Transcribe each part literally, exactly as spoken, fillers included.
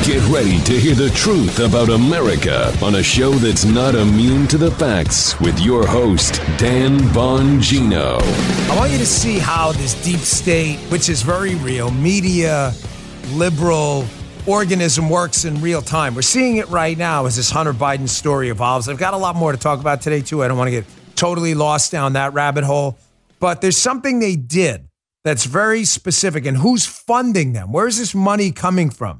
Get ready to hear the truth about America on a show that's not immune to the facts with your host, Dan Bongino. I want you to see how this deep state, which is very real, media, liberal organism works in real time. We're seeing it right now as this Hunter Biden story evolves. I've got a lot more to talk about today, too. I don't want to get totally lost down that rabbit hole. But there's something they did that's very specific. And who's funding them? Where's this money coming from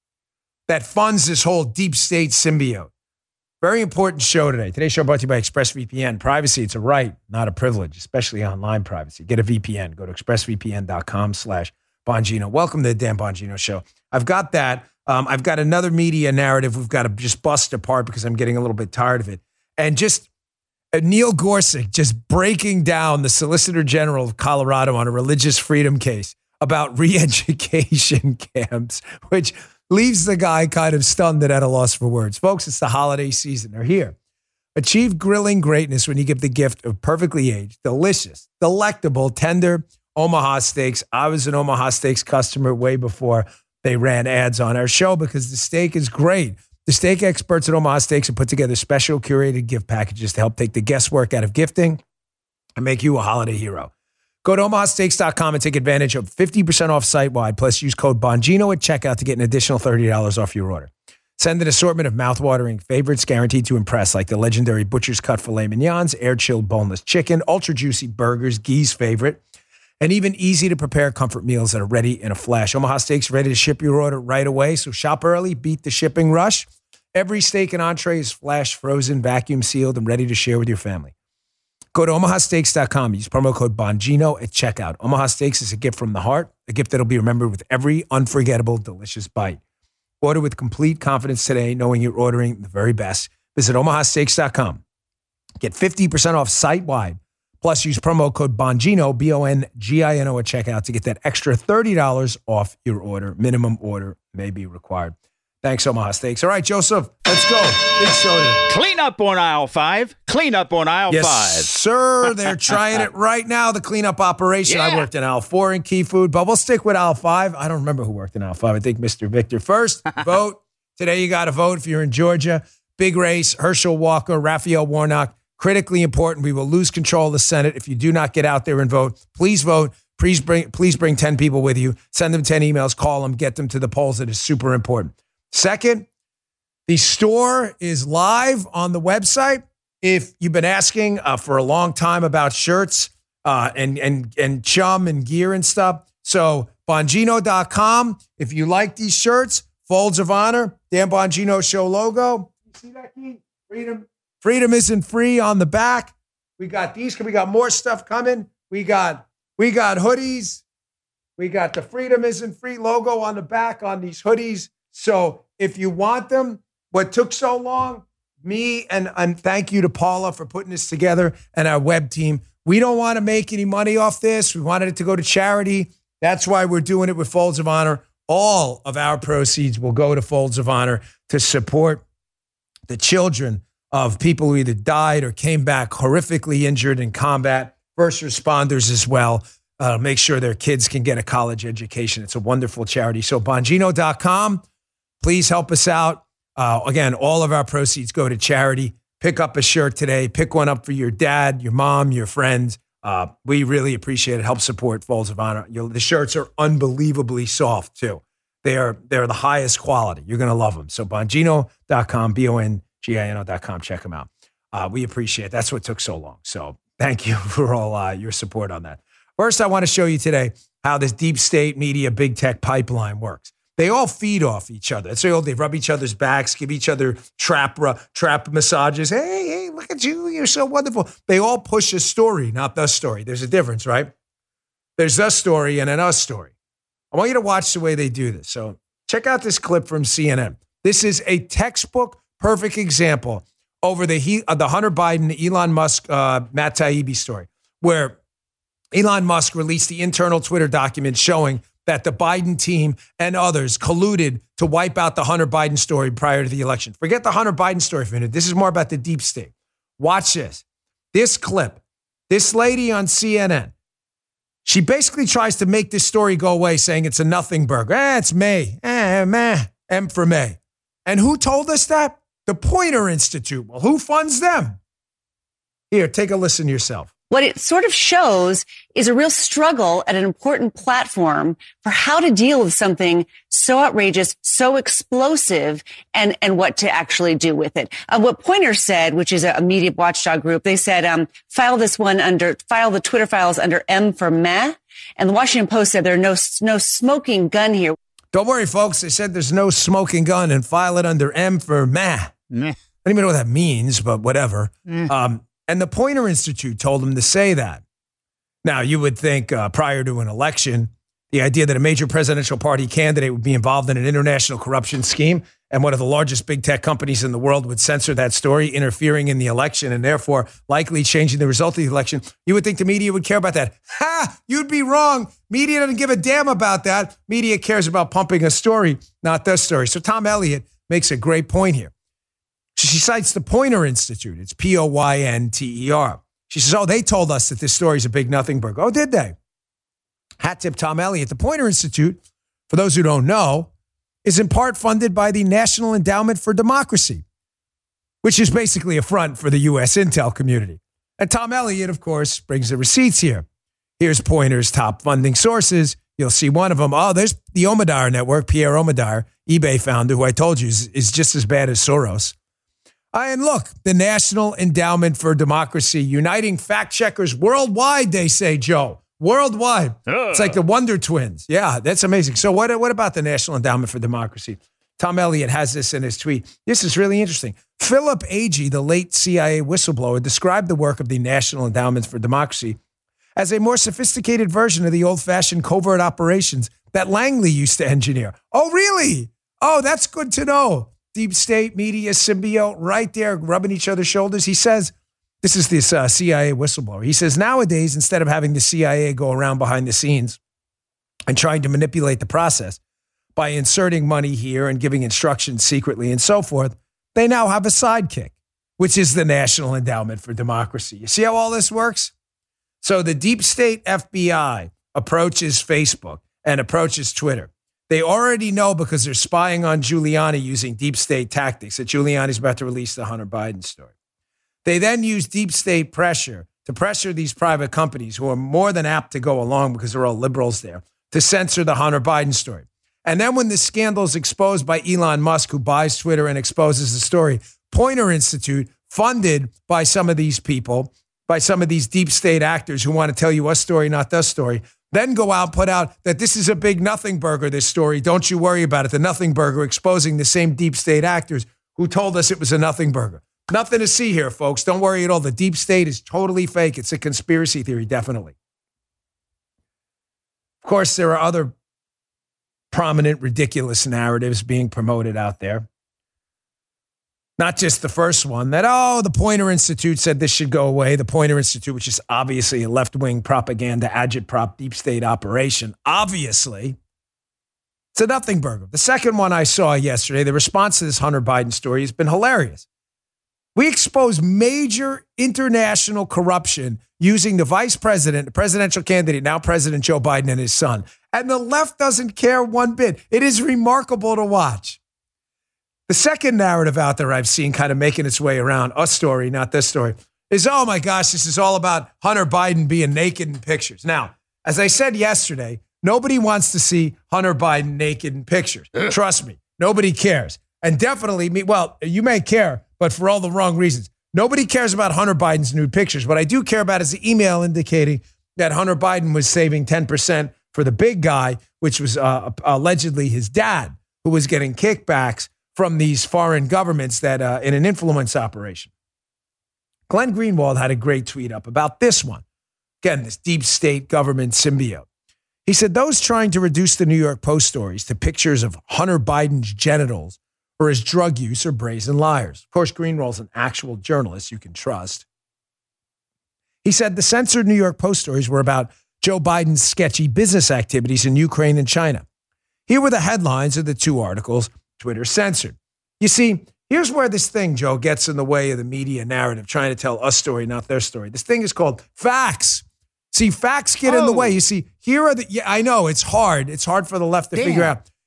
that funds this whole deep state symbiote? Very important show today. Today's show brought to you by ExpressVPN. Privacy, it's a right, not a privilege, especially online privacy. Get a V P N. Go to expressvpn.com slash Bongino. Welcome to the Dan Bongino Show. I've got that. Um, I've got another media narrative we've got to just bust apart because I'm getting a little bit tired of it. And just uh, Neil Gorsuch just breaking down the Solicitor General of Colorado on a religious freedom case about re-education camps, which leaves the guy kind of stunned and at a loss for words. Folks, it's the holiday season. They're here. Achieve grilling greatness when you give the gift of perfectly aged, delicious, delectable, tender Omaha steaks. I was an Omaha Steaks customer way before they ran ads on our show because the steak is great. The steak experts at Omaha Steaks have put together special curated gift packages to help take the guesswork out of gifting and make you a holiday hero. Go to omaha steaks dot com and take advantage of fifty percent off site-wide. Plus, use code Bongino at checkout to get an additional thirty dollars off your order. Send an assortment of mouthwatering favorites guaranteed to impress, like the legendary Butcher's Cut filet mignons, air-chilled boneless chicken, ultra-juicy burgers, Guy's favorite, and even easy-to-prepare comfort meals that are ready in a flash. Omaha Steaks ready to ship your order right away, so shop early, beat the shipping rush. Every steak and entree is flash frozen, vacuum sealed, and ready to share with your family. Go to omaha steaks dot com. Use promo code Bongino at checkout. Omaha Steaks is a gift from the heart, a gift that'll be remembered with every unforgettable, delicious bite. Order with complete confidence today, knowing you're ordering the very best. Visit omaha steaks dot com. Get fifty percent off site-wide. Plus, use promo code Bongino, B O N G I N O at checkout to get that extra thirty dollars off your order. Minimum order may be required. Thanks, Omaha Steaks. All right, Joseph, let's go. Big show today. Clean up on aisle five. Clean up on aisle yes, five. Yes, sir. They're trying it right now, the cleanup operation. Yeah. I worked in aisle four in Key Food, but we'll stick with aisle five. I don't remember who worked in aisle five. I think Mister Victor. First, vote. Today, you got to vote if you're in Georgia. Big race. Herschel Walker, Raphael Warnock. Critically important. We will lose control of the Senate if you do not get out there and vote. Please vote. Please bring, please bring ten people with you. Send them ten emails. Call them. Get them to the polls. It is super important. Second, the store is live on the website. If you've been asking uh, for a long time about shirts uh, and, and, and chum and gear and stuff. So Bongino dot com. If you like these shirts, Folds of Honor, Dan Bongino Show logo. You see that, Keith? Freedom. Freedom isn't free on the back. We got these. We got more stuff coming. We got, we got hoodies. We got the Freedom isn't free logo on the back on these hoodies. So if you want them, what took so long, me and, and thank you to Paula for putting this together and our web team. We don't want to make any money off this. We wanted it to go to charity. That's why we're doing it with Folds of Honor. All of our proceeds will go to Folds of Honor to support the children of people who either died or came back horrifically injured in combat, first responders as well. Uh, make sure their kids can get a college education. It's a wonderful charity. So Bongino dot com, please help us out. Uh, again, all of our proceeds go to charity. Pick up a shirt today. Pick one up for your dad, your mom, your friends. Uh, we really appreciate it. Help support Folds of Honor. You know, the shirts are unbelievably soft, too. They are, they're the highest quality. You're going to love them. So Bongino dot com, B O N G I N O dot com. Check them out. Uh, we appreciate it. That's what took so long. So thank you for all uh, your support on that. First, I want to show you today how this deep state media, big tech pipeline works. They all feed off each other. It's all, they rub each other's backs, give each other trap trap massages. Hey, hey, look at you. You're so wonderful. They all push a story, not the story. There's a difference, right? There's the story and an us story. I want you to watch the way they do this. So check out this clip from C N N. This is a textbook perfect example over the, he, uh, the Hunter Biden, Elon Musk, uh, Matt Taibbi story, where Elon Musk released the internal Twitter document showing that the Biden team and others colluded to wipe out the Hunter Biden story prior to the election. Forget the Hunter Biden story for a minute. This is more about the deep state. Watch this. This clip, this lady on C N N, she basically tries to make this story go away saying it's a nothing burger. Eh, it's me. Eh, meh. M for May. And who told us that? The Poynter Institute. Well, who funds them? Here, take a listen yourself. What it sort of shows is a real struggle at an important platform for how to deal with something so outrageous, so explosive, and, and what to actually do with it. Uh, what Poynter said, which is a, a media watchdog group, they said, um, file this one under, file the Twitter files under M for meh. And the Washington Post said there's no, no smoking gun here. Don't worry, folks. They said there's no smoking gun and file it under M for meh. Meh. I don't even know what that means, but whatever. Mm. Um, And the Poynter Institute told him to say that. Now, you would think uh, prior to an election, the idea that a major presidential party candidate would be involved in an international corruption scheme and one of the largest big tech companies in the world would censor that story, interfering in the election and therefore likely changing the result of the election. You would think the media would care about that. Ha! You'd be wrong. Media doesn't give a damn about that. Media cares about pumping a story, not the story. So Tom Elliott makes a great point here. She cites the Poynter Institute. It's P O Y N T E R. She says, oh, they told us that this story is a big nothing burger. Oh, did they? Hat tip Tom Elliott. The Poynter Institute, for those who don't know, is in part funded by the National Endowment for Democracy, which is basically a front for the U S intel community. And Tom Elliott, of course, brings the receipts here. Here's Poynter's top funding sources. You'll see one of them. Oh, there's the Omidyar Network, Pierre Omidyar, eBay founder, who I told you is, is just as bad as Soros. And look, the National Endowment for Democracy, uniting fact checkers worldwide, they say, Joe. Worldwide. Uh. It's like the Wonder Twins. Yeah, that's amazing. So what, what about the National Endowment for Democracy? Tom Elliott has this in his tweet. This is really interesting. Philip Agee, the late C I A whistleblower, described the work of the National Endowment for Democracy as a more sophisticated version of the old-fashioned covert operations that Langley used to engineer. Oh, really? Oh, that's good to know. Deep state, media, symbiote, right there, rubbing each other's shoulders. He says, this is this uh, C I A whistleblower. He says, nowadays, instead of having the C I A go around behind the scenes and trying to manipulate the process by inserting money here and giving instructions secretly and so forth, they now have a sidekick, which is the National Endowment for Democracy. You see how all this works? So the deep state F B I approaches Facebook and approaches Twitter. They already know because they're spying on Giuliani using deep state tactics that Giuliani's about to release the Hunter Biden story. They then use deep state pressure to pressure these private companies who are more than apt to go along because they're all liberals there to censor the Hunter Biden story. And then when the scandal is exposed by Elon Musk, who buys Twitter and exposes the story, Poynter Institute, funded by some of these people, by some of these deep state actors who want to tell you a story, not the story, then go out and put out that this is a big nothing burger, this story. Don't you worry about it. The nothing burger exposing the same deep state actors who told us it was a nothing burger. Nothing to see here, folks. Don't worry at all. The deep state is totally fake. It's a conspiracy theory, definitely. Of course, there are other prominent, ridiculous narratives being promoted out there. Not just the first one that, oh, the Poynter Institute said this should go away. The Poynter Institute, which is obviously a left-wing propaganda, agitprop, deep state operation. Obviously, it's a nothing burger. The second one I saw yesterday, the response to this Hunter Biden story has been hilarious. We expose major international corruption using the vice president, the presidential candidate, now President Joe Biden and his son. And the left doesn't care one bit. It is remarkable to watch. The second narrative out there I've seen kind of making its way around, a story, not this story, is, oh my gosh, this is all about Hunter Biden being naked in pictures. Now, as I said yesterday, nobody wants to see Hunter Biden naked in pictures. Trust me, nobody cares. And definitely, me. well, you may care, but for all the wrong reasons. Nobody cares about Hunter Biden's nude pictures. What I do care about is the email indicating that Hunter Biden was saving ten percent for the big guy, which was uh, allegedly his dad, who was getting kickbacks from these foreign governments that uh, in an influence operation. Glenn Greenwald had a great tweet up about this one. Again, this deep state government symbiote. He said, those trying to reduce the New York Post stories to pictures of Hunter Biden's genitals or his drug use are brazen liars. Of course, Greenwald's an actual journalist you can trust. He said the censored New York Post stories were about Joe Biden's sketchy business activities in Ukraine and China. Here were the headlines of the two articles Twitter censored. You see, here's where this thing, Joe, gets in the way of the media narrative, trying to tell a story, not their story. This thing is called facts. See, facts get oh. in the way. You see, here are the, yeah, I know it's hard. It's hard for the left to Damn. figure out.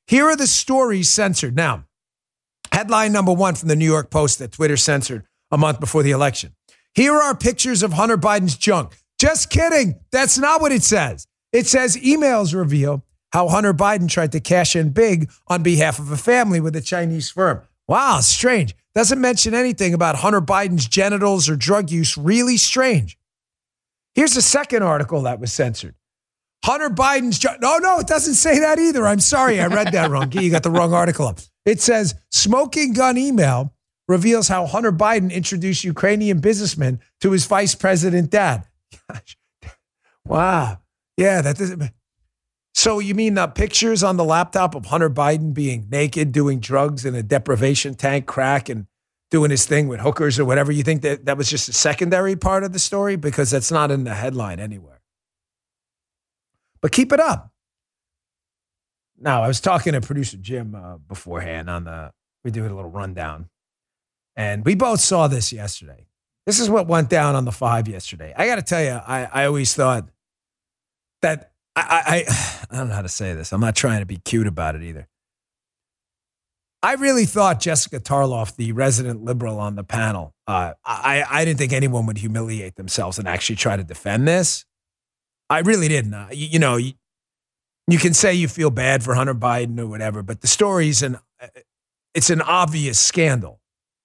Here are the stories censored. Now, headline number one from the New York Post that Twitter censored a month before the election. Here are pictures of Hunter Biden's junk. Just kidding. That's not what it says. It says emails reveal how Hunter Biden tried to cash in big on behalf of a family with a Chinese firm. Wow, strange. Doesn't mention anything about Hunter Biden's genitals or drug use. Really strange. Here's a second article that was censored. Hunter Biden's junk. No, no, it doesn't say that either. I'm sorry. I read that wrong. You got the wrong article up. It says smoking gun email reveals how Hunter Biden introduced Ukrainian businessmen to his vice president dad. Gosh. Wow. Yeah, that doesn't. So you mean the pictures on the laptop of Hunter Biden being naked, doing drugs in a deprivation tank, crack, and doing his thing with hookers or whatever? You think that that was just a secondary part of the story? Because that's not in the headline anywhere. But keep it up. Now, I was talking to producer Jim uh, beforehand on the, we do a little rundown. And we both saw this yesterday. This is what went down on the five yesterday. I got to tell you, I, I always thought that, I, I, I don't know how to say this. I'm not trying to be cute about it either. I really thought Jessica Tarloff, the resident liberal on the panel, uh, I, I didn't think anyone would humiliate themselves and actually try to defend this. I really didn't. Uh, you, you know, you, you can say you feel bad for Hunter Biden or whatever, but the story's an, it's an obvious scandal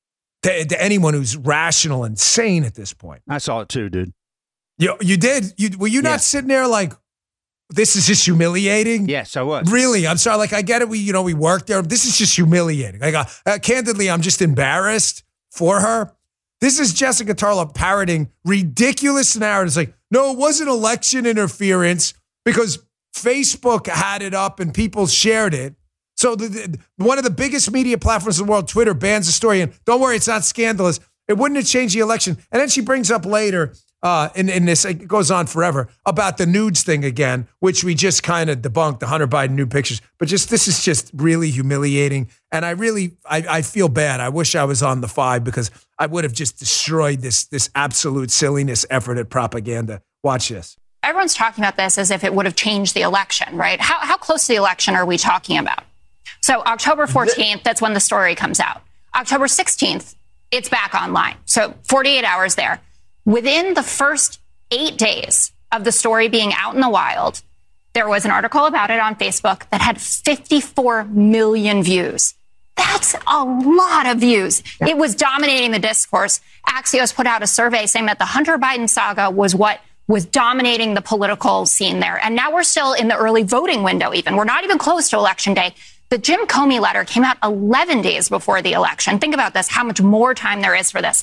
to, to anyone who's rational and sane at this point. I saw it too, dude. You, you did? You, were you not yeah. sitting there like, this is just humiliating? Yes, I was. Really? I'm sorry. Like, I get it. We, you know, we worked there. This is just humiliating. Like, uh, uh, candidly, I'm just embarrassed for her. This is Jessica Tarloff parroting ridiculous narratives. Like, no, it wasn't election interference because Facebook had it up and people shared it. So the, the, one of the biggest media platforms in the world, Twitter, bans the story. And don't worry, it's not scandalous. It wouldn't have changed the election. And then she brings up later, uh, in, in this, it goes on forever, about the nudes thing again, which we just kind of debunked, the Hunter Biden nude pictures. But just, this is just really humiliating. And I really, I, I feel bad. I wish I was on the five because I would have just destroyed this, this absolute silliness effort at propaganda. Watch this. Everyone's talking about this as if it would have changed the election, right? How, how close to the election are we talking about? So October fourteenth, that's when the story comes out. October sixteenth, it's back online. So forty-eight hours there. Within the first eight days of the story being out in the wild, there was an article about it on Facebook that had fifty-four million views. That's a lot of views. Yeah. It was dominating the discourse. Axios put out a survey saying that the Hunter Biden saga was what was dominating the political scene there. And now we're still in the early voting window even. We're not even close to Election Day. The Jim Comey letter came out eleven days before the election. Think about this, how much more time there is for this.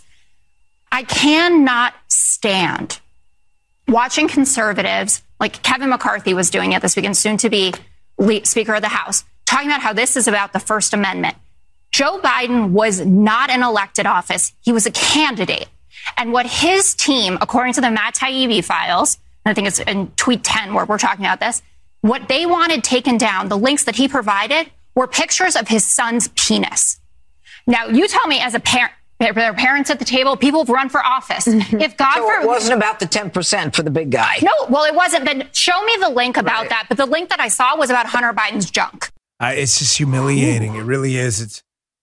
I cannot stand watching conservatives, like Kevin McCarthy was doing it this weekend, soon to be Speaker of the House, talking about how this is about the First Amendment. Joe Biden was not in elected office. He was a candidate. And what his team, according to the Matt Taibbi files, and I think it's in tweet ten where we're talking about this, what they wanted taken down, the links that he provided, were pictures of his son's penis. Now, you tell me as a parent, there are parents at the table, people have run for office. If God so it wasn't about the ten percent for the big guy. No, well, it wasn't. Then show me the link about right. that. But the link that I saw was about Hunter Biden's junk. Uh, it's just humiliating. Ooh. It really is. It's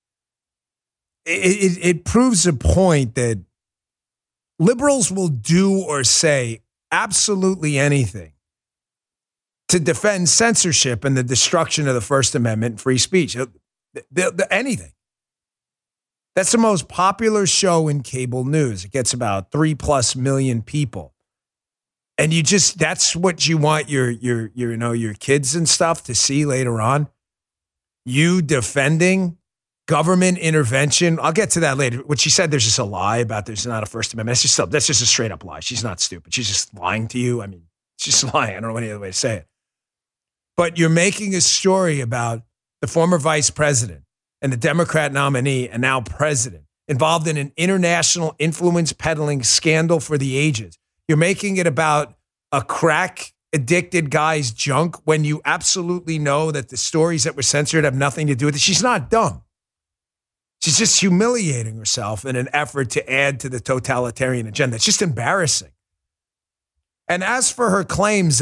it, it, it proves a point that liberals will do or say absolutely anything to defend censorship and the destruction of the First Amendment and free speech. The, the, the, anything. That's the most popular show in cable news. It gets about three plus million people. And you just, that's what you want your, your, your, you know, your kids and stuff to see later on. You defending government intervention. I'll get to that later. What she said, there's just a lie about there's not a First Amendment. That's just, that's just a straight up lie. She's not stupid. She's just lying to you. I mean, she's just lying. I don't know any other way to say it. But you're making a story about the former vice president and the Democrat nominee and now president involved in an international influence peddling scandal for the ages. You're making it about a crack addicted guy's junk when you absolutely know that the stories that were censored have nothing to do with it. She's not dumb. She's just humiliating herself in an effort to add to the totalitarian agenda. It's just embarrassing. And as for her claims that,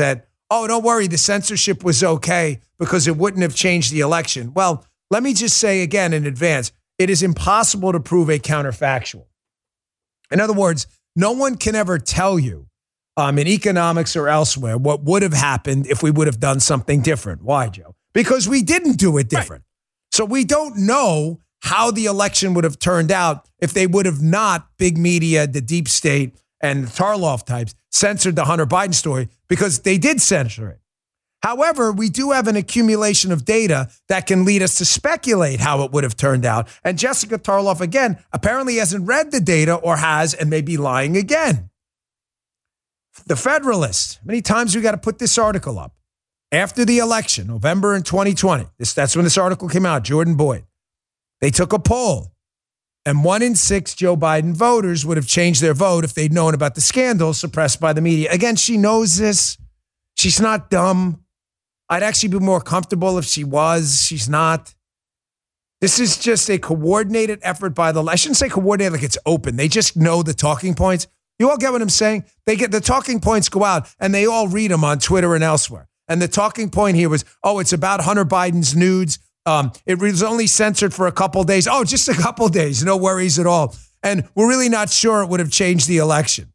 oh, don't worry, the censorship was okay because it wouldn't have changed the election. Well, let me just say again in advance, it is impossible to prove a counterfactual. In other words, no one can ever tell you um, in economics or elsewhere what would have happened if we would have done something different. Why, Joe? Because we didn't do it different. Right. So we don't know how the election would have turned out if they would have not, big media, the deep state, and the Tarloff types censored the Hunter Biden story, because they did censor it. However, we do have an accumulation of data that can lead us to speculate how it would have turned out. And Jessica Tarloff, again, apparently hasn't read the data or has and may be lying again. The Federalist, many times we got to put this article up. After the election, November in twenty twenty, this, that's when this article came out, Jordan Boyd. They took a poll, and one in six Joe Biden voters would have changed their vote if they'd known about the scandal suppressed by the media. Again, she knows this. She's not dumb. I'd actually be more comfortable if she was. She's not. This is just a coordinated effort by the, I shouldn't say coordinated like it's open. They just know the talking points. You all get what I'm saying? They get the talking points go out, and they all read them on Twitter and elsewhere. And the talking point here was, oh, it's about Hunter Biden's nudes. Um, it was only censored for a couple days. Oh, just a couple days. No worries at all. And we're really not sure it would have changed the election.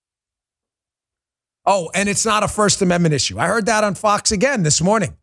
Oh, and it's not a First Amendment issue. I heard that on Fox again this morning.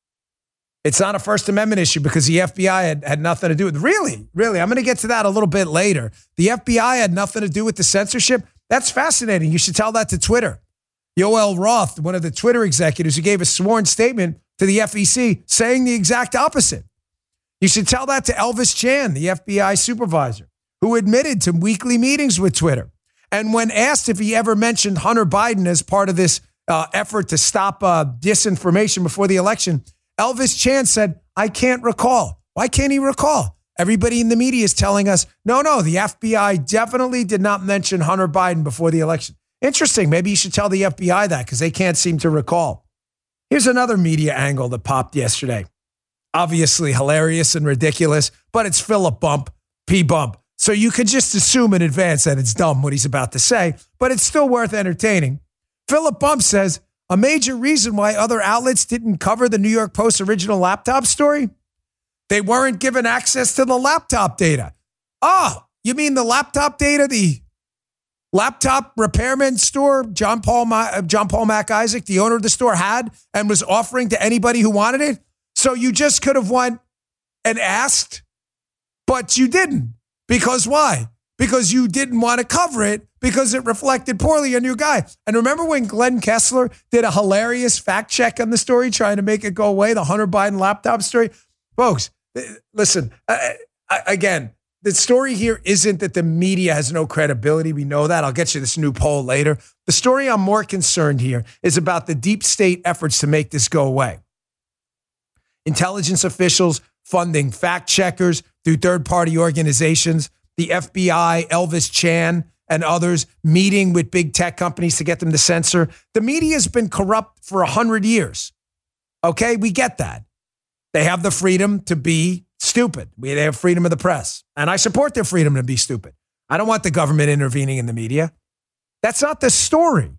It's not a First Amendment issue because the F B I had, had nothing to do with it. Really? Really? I'm going to get to that a little bit later. The F B I had nothing to do with the censorship. That's fascinating. You should tell that to Twitter. Yoel Roth, one of the Twitter executives, who gave a sworn statement to the F E C saying the exact opposite. You should tell that to Elvis Chan, the F B I supervisor, who admitted to weekly meetings with Twitter. And when asked if he ever mentioned Hunter Biden as part of this uh, effort to stop uh, disinformation before the election, Elvis Chan said, I can't recall. Why can't he recall? Everybody in the media is telling us, no, no, the F B I definitely did not mention Hunter Biden before the election. Interesting. Maybe you should tell the F B I that because they can't seem to recall. Here's another media angle that popped yesterday. Obviously hilarious and ridiculous, but it's Philip Bump, P. Bump. So you could just assume in advance that it's dumb what he's about to say, but it's still worth entertaining. Philip Bump says a major reason why other outlets didn't cover the New York Post original laptop story, they weren't given access to the laptop data. Oh, you mean the laptop data, the laptop repairman store, John Paul, Ma- John Paul Mac Isaac, the owner of the store, had and was offering to anybody who wanted it? So you just could have went and asked, but you didn't. Because why? Because you didn't want to cover it because it reflected poorly on your guy. And remember when Glenn Kessler did a hilarious fact check on the story, trying to make it go away, the Hunter Biden laptop story? Folks, listen, I, I, again, the story here isn't that the media has no credibility. We know that. I'll get you this new poll later. The story I'm more concerned here is about the deep state efforts to make this go away. Intelligence officials funding fact checkers through third-party organizations, the F B I, Elvis Chan, and others meeting with big tech companies to get them to censor. The media has been corrupt for one hundred years. Okay, we get that. They have the freedom to be stupid. We They have freedom of the press. And I support their freedom to be stupid. I don't want the government intervening in the media. That's not the story.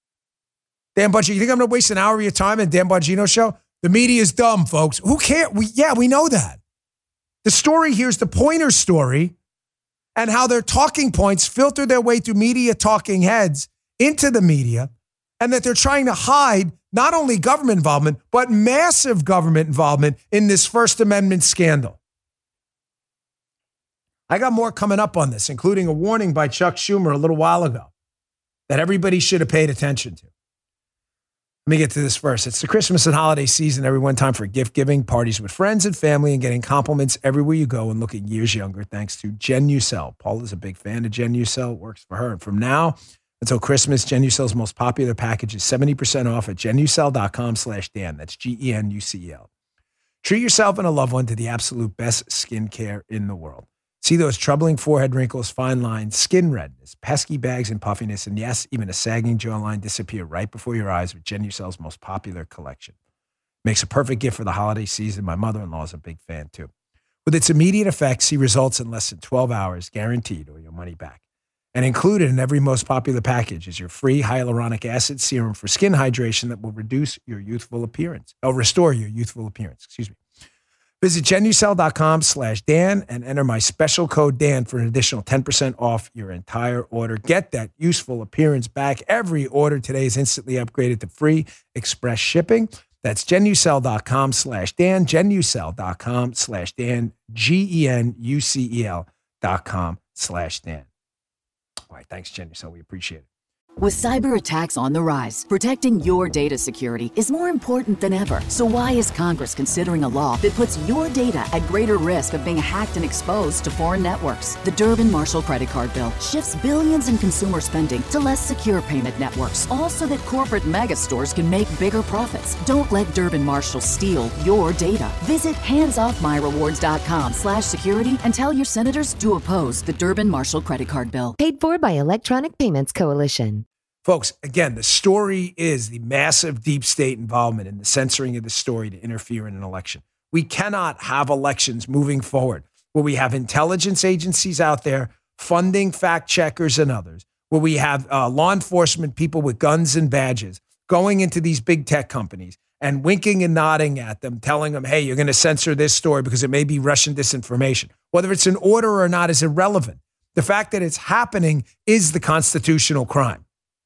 Dan Bongino, you think I'm going to waste an hour of your time in Dan Bongino show? The media is dumb, folks. Who cares? We, yeah, we know that. The story here is the Pointer story and how their talking points filter their way through media talking heads into the media, and that they're trying to hide not only government involvement, but massive government involvement in this First Amendment scandal. I got more coming up on this, including a warning by Chuck Schumer a little while ago that everybody should have paid attention to. Let me get to this first. It's the Christmas and holiday season. Everyone, time for gift giving, parties with friends and family, and getting compliments everywhere you go and looking years younger thanks to Jen Ucell. Paul is a big fan of Jen Ucell. It works for her. And from now until Christmas, Jen Ucell's most popular package is seventy percent off at genucell.com slash Dan. That's G E N U C E L. Treat yourself and a loved one to the absolute best skincare in the world. See those troubling forehead wrinkles, fine lines, skin redness, pesky bags and puffiness, and yes, even a sagging jawline disappear right before your eyes with Jen Ucell's most popular collection. Makes a perfect gift for the holiday season. My mother-in-law is a big fan too. With its immediate effects, see results in less than twelve hours, guaranteed, or your money back. And included in every most popular package is your free hyaluronic acid serum for skin hydration that will reduce your youthful appearance. Oh, restore your youthful appearance. Excuse me. Visit genucel.com slash Dan and enter my special code Dan for an additional ten percent off your entire order. Get that useful appearance back. Every order today is instantly upgraded to free express shipping. That's genucel.com slash Dan, genucel.com slash Dan, G E N U C E L dot com slash Dan. All right, thanks, Genucel. We appreciate it. With cyber attacks on the rise, protecting your data security is more important than ever. So why is Congress considering a law that puts your data at greater risk of being hacked and exposed to foreign networks? The Durbin-Marshall credit card bill shifts billions in consumer spending to less secure payment networks, all so that corporate mega stores can make bigger profits. Don't let Durbin-Marshall steal your data. Visit handsoffmyrewards.com slash security and tell your senators to oppose the Durbin-Marshall credit card bill. Paid for by Electronic Payments Coalition. Folks, again, the story is the massive deep state involvement in the censoring of the story to interfere in an election. We cannot have elections moving forward where we have intelligence agencies out there funding fact checkers and others, where we have uh, law enforcement people with guns and badges going into these big tech companies and winking and nodding at them, telling them, hey, you're going to censor this story because it may be Russian disinformation. Whether it's an order or not is irrelevant. The fact that it's happening is the constitutional crime.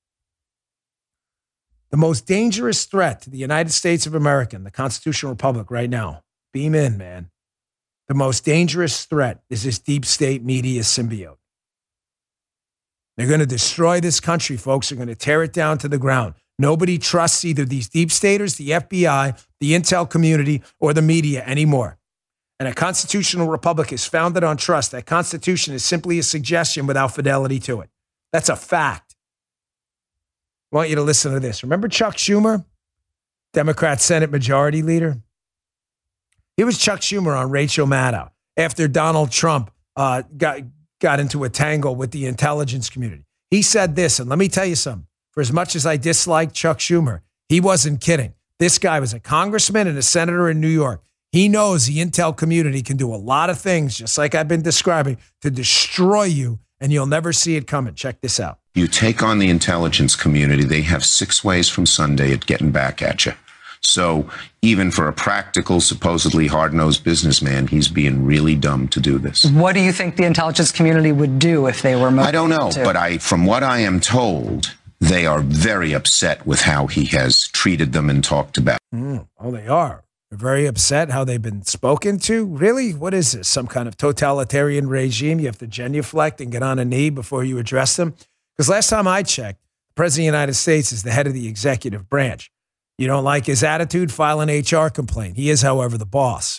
The most dangerous threat to the United States of America and the constitutional republic right now, beam in, man. The most dangerous threat is this deep state media symbiote. They're going to destroy this country, folks. They're going to tear it down to the ground. Nobody trusts either these deep staters, the F B I, the intel community, or the media anymore. And a constitutional republic is founded on trust. That constitution is simply a suggestion without fidelity to it. That's a fact. I want you to listen to this. Remember Chuck Schumer, Democrat Senate Majority Leader? He was Chuck Schumer on Rachel Maddow after Donald Trump uh, got, got into a tangle with the intelligence community. He said this, and let me tell you something. For as much as I dislike Chuck Schumer, he wasn't kidding. This guy was a congressman and a senator in New York. He knows the intel community can do a lot of things, just like I've been describing, to destroy you, and you'll never see it coming. Check this out. You take on the intelligence community, they have six ways from Sunday at getting back at you. So even for a practical, supposedly hard-nosed businessman, he's being really dumb to do this. What do you think the intelligence community would do if they were motivated? I don't know, to? but I, from what I am told, they are very upset with how he has treated them and talked about. Mm, oh, they are. They're very upset how they've been spoken to. Really? What is this? Some kind of totalitarian regime? You have to genuflect and get on a knee before you address them? Because last time I checked, the President of the United States is the head of the executive branch. You don't like his attitude? File an H R complaint. He is, however, the boss.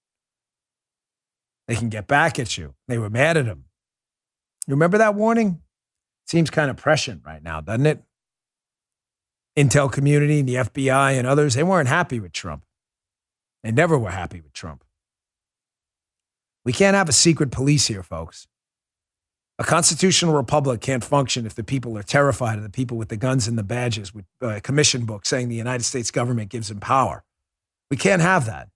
They can get back at you. They were mad at him. You remember that warning? Seems kind of prescient right now, doesn't it? Intel community, the F B I, and others, they weren't happy with Trump. They never were happy with Trump. We can't have a secret police here, folks. A constitutional republic can't function if the people are terrified of the people with the guns and the badges with a commission book saying the United States government gives them power. We can't have that.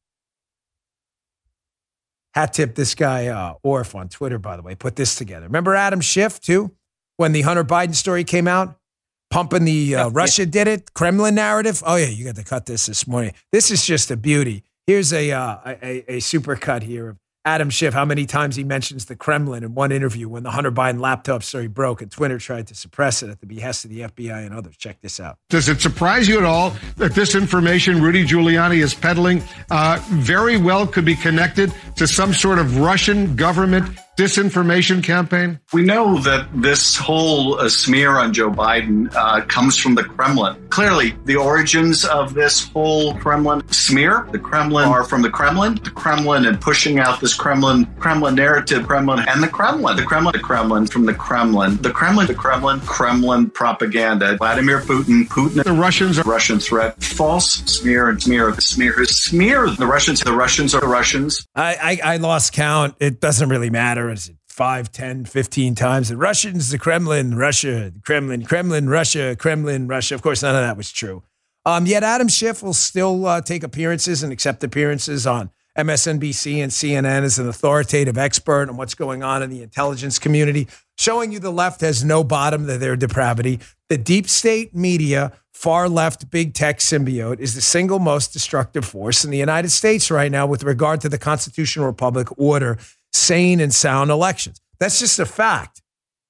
Hat tip this guy, uh, Orff on Twitter, by the way, put this together. Remember Adam Schiff, too, when the Hunter Biden story came out? Pumping the uh, Russia did it, Kremlin narrative. Oh, yeah, you got to cut this this morning. This is just a beauty. Here's a, uh, a, a super cut here of Adam Schiff, how many times he mentions the Kremlin in one interview when the Hunter Biden laptop story broke and Twitter tried to suppress it at the behest of the F B I and others. Check this out. Does it surprise you at all that this information Rudy Giuliani is peddling uh, very well could be connected to some sort of Russian government disinformation campaign? We know that this whole uh, smear on Joe Biden uh, comes from the Kremlin. Clearly, the origins of this whole Kremlin smear, the Kremlin are from the Kremlin, the Kremlin and pushing out this Kremlin, Kremlin narrative, Kremlin and the Kremlin, the Kremlin, the Kremlin from the Kremlin, the Kremlin, the Kremlin, Kremlin propaganda, Vladimir Putin, Putin, the Russians, Russian threat, false smear and smear, smear, smear, the Russians, the Russians are the Russians. I, I, I lost count. It doesn't really matter. Is it five, ten, fifteen times? The Russians, the Kremlin, Russia, the Kremlin, Kremlin, Russia, Kremlin, Russia. Of course, none of that was true. Um, yet Adam Schiff will still uh, take appearances and accept appearances on M S N B C and C N N as an authoritative expert on what's going on in the intelligence community. showing you the left has no bottom to their depravity. The deep state media, far left, big tech symbiote is the single most destructive force in the United States right now with regard to the constitutional republic order, sane and sound elections. That's just a fact.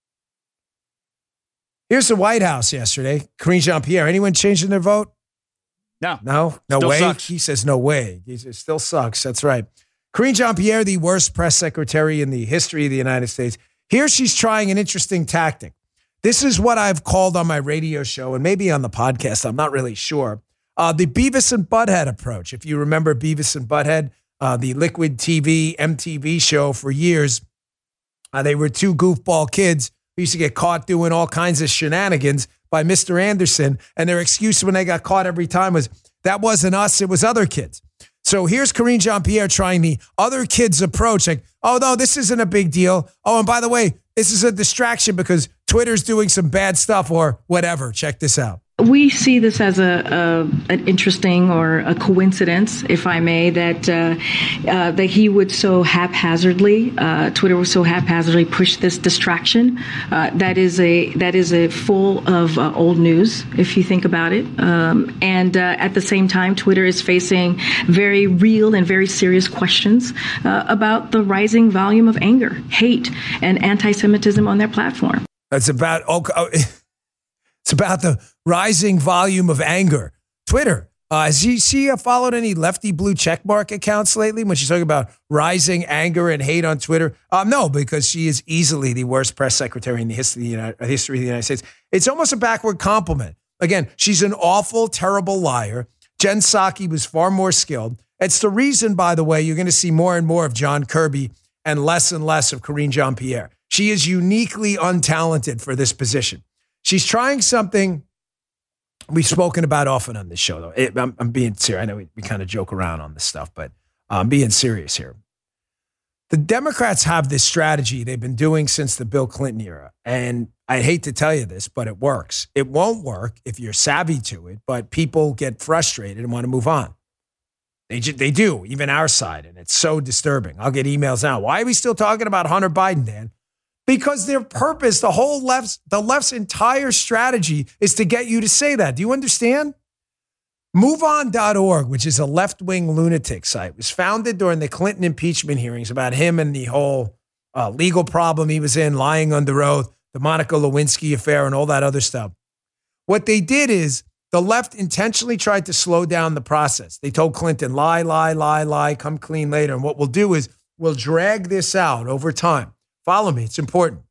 Here's the White House yesterday. Karine Jean-Pierre. Anyone changing their vote? No. No? No Still way? sucks. He says no way. He says still sucks. That's right. Karine Jean-Pierre, the worst press secretary in the history of the United States. Here she's trying an interesting tactic. This is what I've called on my radio show and maybe on the podcast. I'm not really sure. Uh, the Beavis and Butthead approach. If you remember Beavis and Butthead, uh, the Liquid T V, M T V show for years, uh, they were two goofball kids who used to get caught doing all kinds of shenanigans by Mister Anderson. And their excuse when they got caught every time was, that wasn't us, it was other kids. So here's Karine Jean-Pierre trying the other kids approach. Like, oh, no, this isn't a big deal. Oh, and by the way, this is a distraction because Twitter's doing some bad stuff or whatever. Check this out. We see this as a, a an interesting or a coincidence, if I may, that uh, uh, that he would so haphazardly, uh, Twitter would so haphazardly push this distraction. Uh, that is a that is a full of uh, old news, if you think about it. Um, and uh, at the same time, Twitter is facing very real and very serious questions uh, about the rising volume of anger, hate, and anti-Semitism on their platform. That's about okay. It's about the rising volume of anger. Twitter, uh, has she, she uh, followed any lefty blue checkmark accounts lately when she's talking about rising anger and hate on Twitter? Um, no, because she is easily the worst press secretary in the history of the United, history of the United States. It's almost a backward compliment. Again, she's an awful, terrible liar. Jen Psaki was far more skilled. It's the reason, by the way, you're going to see more and more of John Kirby and less and less of Karine Jean-Pierre. She is uniquely untalented for this position. She's trying something we've spoken about often on this show, though. It, I'm, I'm being serious. I know we, we kind of joke around on this stuff, but I'm being serious here. The Democrats have this strategy they've been doing since the Bill Clinton era. And I hate to tell you this, but it works. It won't work if you're savvy to it, but people get frustrated and want to move on. They, they do, even our side. And it's so disturbing. I'll get emails now. Why are we still talking about Hunter Biden, Dan? Because their purpose, the whole left's, the left's entire strategy is to get you to say that. Do you understand? move on dot org, which is a left-wing lunatic site, was founded during the Clinton impeachment hearings about him and the whole uh, legal problem he was in, lying under oath, the Monica Lewinsky affair, and all that other stuff. What they did is the left intentionally tried to slow down the process. They told Clinton, lie, lie, lie, lie, come clean later. And what we'll do is we'll drag this out over time. Follow me. It's important.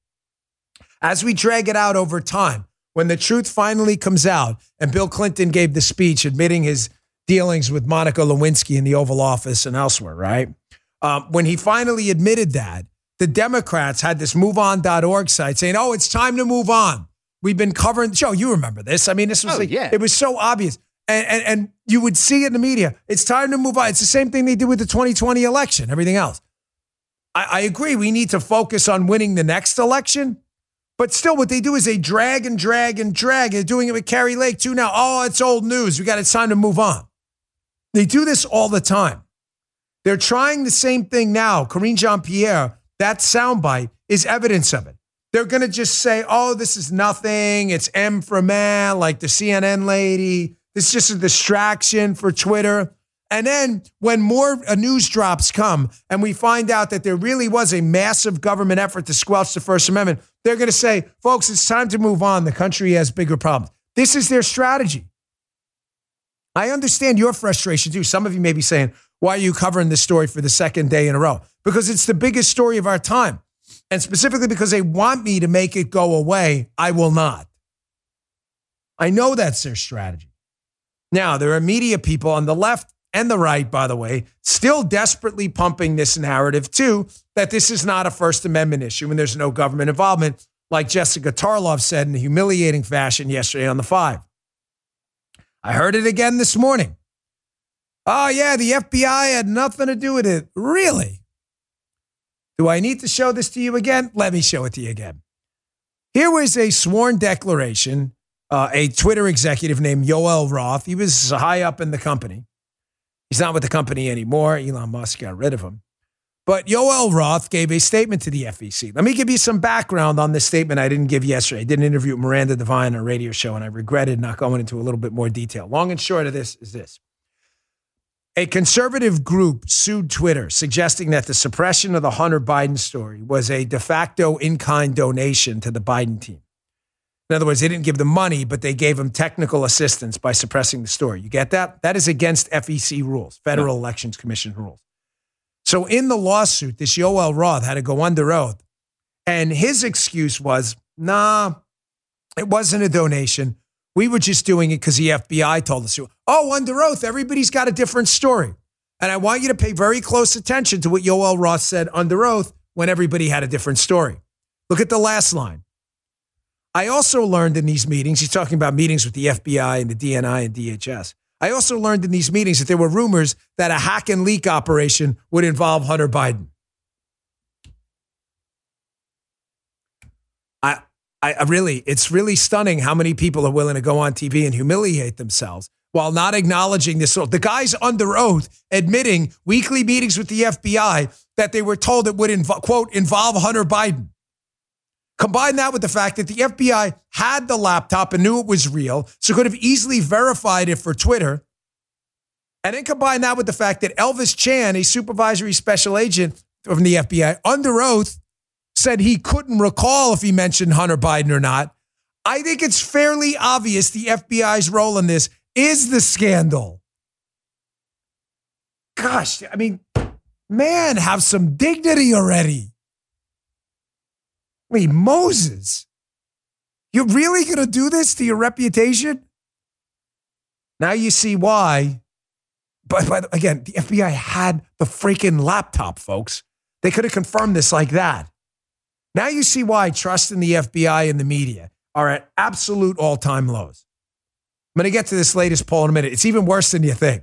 As we drag it out over time, when the truth finally comes out, and Bill Clinton gave the speech admitting his dealings with Monica Lewinsky in the Oval Office and elsewhere, right? Um, when he finally admitted that, the Democrats had this move on dot org site saying, oh, it's time to move on. We've been covering the show. You remember this. I mean, this was oh, like, yeah. It was so obvious. And, and, and you would see it in the media. It's time to move on. It's the same thing they did with the twenty twenty election, everything else. I, I agree. We need to focus on winning the next election. But still, what they do is they drag and drag and drag. They're doing it with Carrie Lake, too, now. Oh, it's old news. We got it's time to move on. They do this all the time. They're trying the same thing now. Karine Jean-Pierre, that soundbite is evidence of it. They're going to just say, oh, this is nothing. It's M for man, like the C N N lady. This is just a distraction for Twitter. And then when more uh, news drops come and we find out that there really was a massive government effort to squelch the First Amendment, they're going to say, folks, it's time to move on. The country has bigger problems. This is their strategy. I understand your frustration too. Some of you may be saying, why are you covering this story for the second day in a row? Because it's the biggest story of our time. And specifically because they want me to make it go away, I will not. I know that's their strategy. Now, there are media people on the left and the right, by the way, still desperately pumping this narrative too, that this is not a First Amendment issue and there's no government involvement, like Jessica Tarlov said in a humiliating fashion yesterday on The Five. I heard it again this morning. Oh, yeah, the F B I had nothing to do with it. Really? Do I need to show this to you again? Let me show it to you again. Here was a sworn declaration, uh, a Twitter executive named Yoel Roth. He was high up in the company. He's not with the company anymore. Elon Musk got rid of him. But Yoel Roth gave a statement to the F E C. Let me give you some background on this statement I didn't give yesterday. I did an interview with Miranda Devine on a radio show, and I regretted not going into a little bit more detail. Long and short of this is this. A conservative group sued Twitter, suggesting that the suppression of the Hunter Biden story was a de facto in-kind donation to the Biden team. In other words, they didn't give them money, but they gave them technical assistance by suppressing the story. You get that? That is against F E C rules, Federal yeah. Elections Commission rules. So in the lawsuit, this Yoel Roth had to go under oath. And his excuse was, nah, it wasn't a donation. We were just doing it because the F B I told us to. Oh, under oath, everybody's got a different story. And I want you to pay very close attention to what Yoel Roth said under oath when everybody had a different story. Look at the last line. I also learned in these meetings, he's talking about meetings with the F B I and the D N I and D H S. I also learned in these meetings that there were rumors that a hack and leak operation would involve Hunter Biden. I, I really, it's really stunning how many people are willing to go on T V and humiliate themselves while not acknowledging this. The guy's under oath admitting weekly meetings with the F B I that they were told it would, invo- quote, involve Hunter Biden. Combine that with the fact that the F B I had the laptop and knew it was real, so could have easily verified it for Twitter. And then combine that with the fact that Elvis Chan, a supervisory special agent from the F B I, under oath, said he couldn't recall if he mentioned Hunter Biden or not. I think it's fairly obvious the F B I's role in this is the scandal. Gosh, I mean, man, have some dignity already. I mean, Moses, you're really going to do this to your reputation? Now you see why. But, but again, the F B I had the freaking laptop, folks. They could have confirmed this like that. Now you see why trust in the F B I and the media are at absolute all-time lows. I'm going to get to this latest poll in a minute. It's even worse than you think.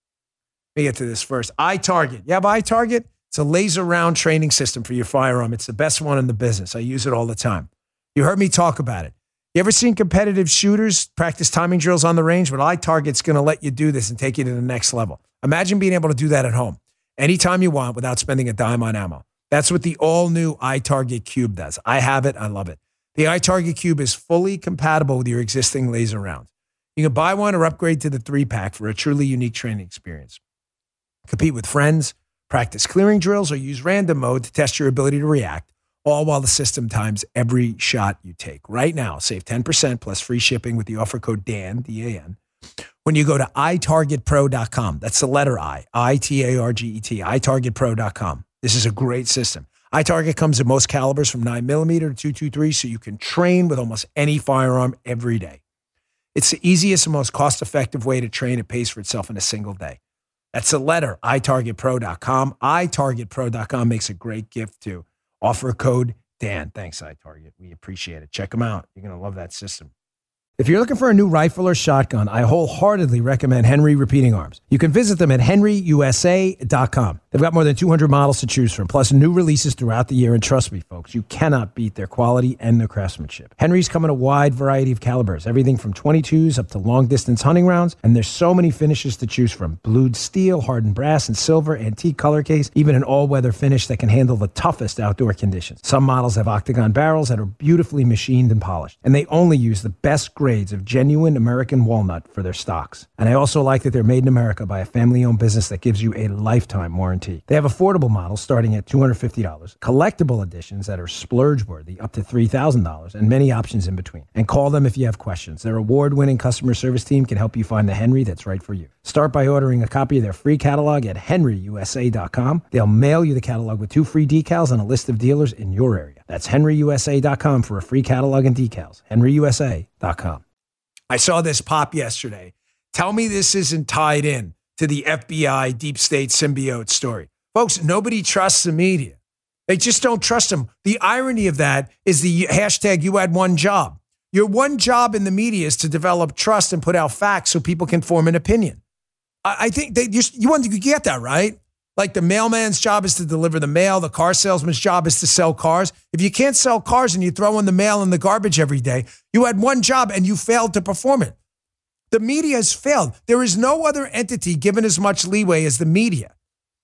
Let me get to this first. iTarget. You have iTarget? It's a laser round training system for your firearm. It's the best one in the business. I use it all the time. You heard me talk about it. You ever seen competitive shooters practice timing drills on the range? Well, iTarget's going to let you do this and take you to the next level. Imagine being able to do that at home anytime you want without spending a dime on ammo. That's what the all-new iTarget Cube does. I have it. I love it. The iTarget Cube is fully compatible with your existing laser rounds. You can buy one or upgrade to the three-pack for a truly unique training experience. Compete with friends, practice clearing drills, or use random mode to test your ability to react, all while the system times every shot you take. Right now, save ten percent plus free shipping with the offer code Dan, D A N, when you go to i target pro dot com. That's the letter I, I T A R G E T, i target pro dot com. This is a great system. iTarget comes in most calibers from nine millimeter to two twenty-three, so you can train with almost any firearm every day. It's the easiest and most cost-effective way to train. It pays for itself in a single day. That's the letter, i target pro dot com. i target pro dot com makes a great gift too. Offer code Dan. Thanks, iTarget. We appreciate it. Check them out. You're going to love that system. If you're looking for a new rifle or shotgun, I wholeheartedly recommend Henry Repeating Arms. You can visit them at henry u s a dot com. They've got more than two hundred models to choose from, plus new releases throughout the year. And trust me, folks, you cannot beat their quality and their craftsmanship. Henry's come in a wide variety of calibers, everything from twenty-twos up to long-distance hunting rounds. And there's so many finishes to choose from. Blued steel, hardened brass, and silver, antique color case, even an all-weather finish that can handle the toughest outdoor conditions. Some models have octagon barrels that are beautifully machined and polished. And they only use the best grades of genuine American walnut for their stocks. And I also like that they're made in America by a family-owned business that gives you a lifetime warranty. They have affordable models starting at two hundred fifty dollars, collectible editions that are splurge-worthy up to three thousand dollars, and many options in between. And call them if you have questions. Their award-winning customer service team can help you find the Henry that's right for you. Start by ordering a copy of their free catalog at henry u s a dot com. They'll mail you the catalog with two free decals and a list of dealers in your area. That's henry u s a dot com for a free catalog and decals. henry u s a dot com. I saw this pop yesterday. Tell me this isn't tied in to the F B I deep state symbiote story. Folks, nobody trusts the media. They just don't trust them. The irony of that is the hashtag you had one job. Your one job in the media is to develop trust and put out facts so people can form an opinion. I, I think they just, you want to get that, right? Like the mailman's job is to deliver the mail. The car salesman's job is to sell cars. If you can't sell cars and you throw in the mail in the garbage every day, you had one job and you failed to perform it. The media has failed. There is no other entity given as much leeway as the media.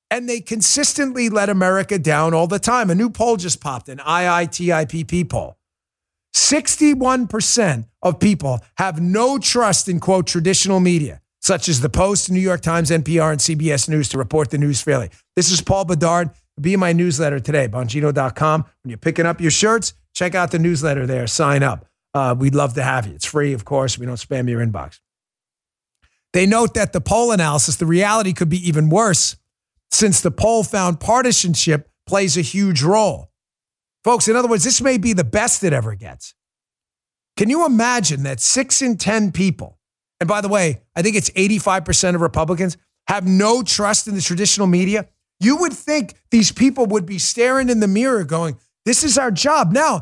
And they consistently let America down all the time. A new poll just popped, an I I T I P P poll. sixty-one percent of people have no trust in, quote, traditional media, such as the Post, New York Times, N P R, and C B S News to report the news fairly. This is Paul Bedard. Be in my newsletter today, bongino dot com. When you're picking up your shirts, check out the newsletter there. Sign up. Uh, we'd love to have you. It's free, of course. We don't spam your inbox. They note that the poll analysis, the reality could be even worse, since the poll found partisanship plays a huge role. Folks, in other words, this may be the best it ever gets. Can you imagine that six in ten people, and by the way, I think it's eighty-five percent of Republicans, have no trust in the traditional media? You would think these people would be staring in the mirror going, this is our job. Now,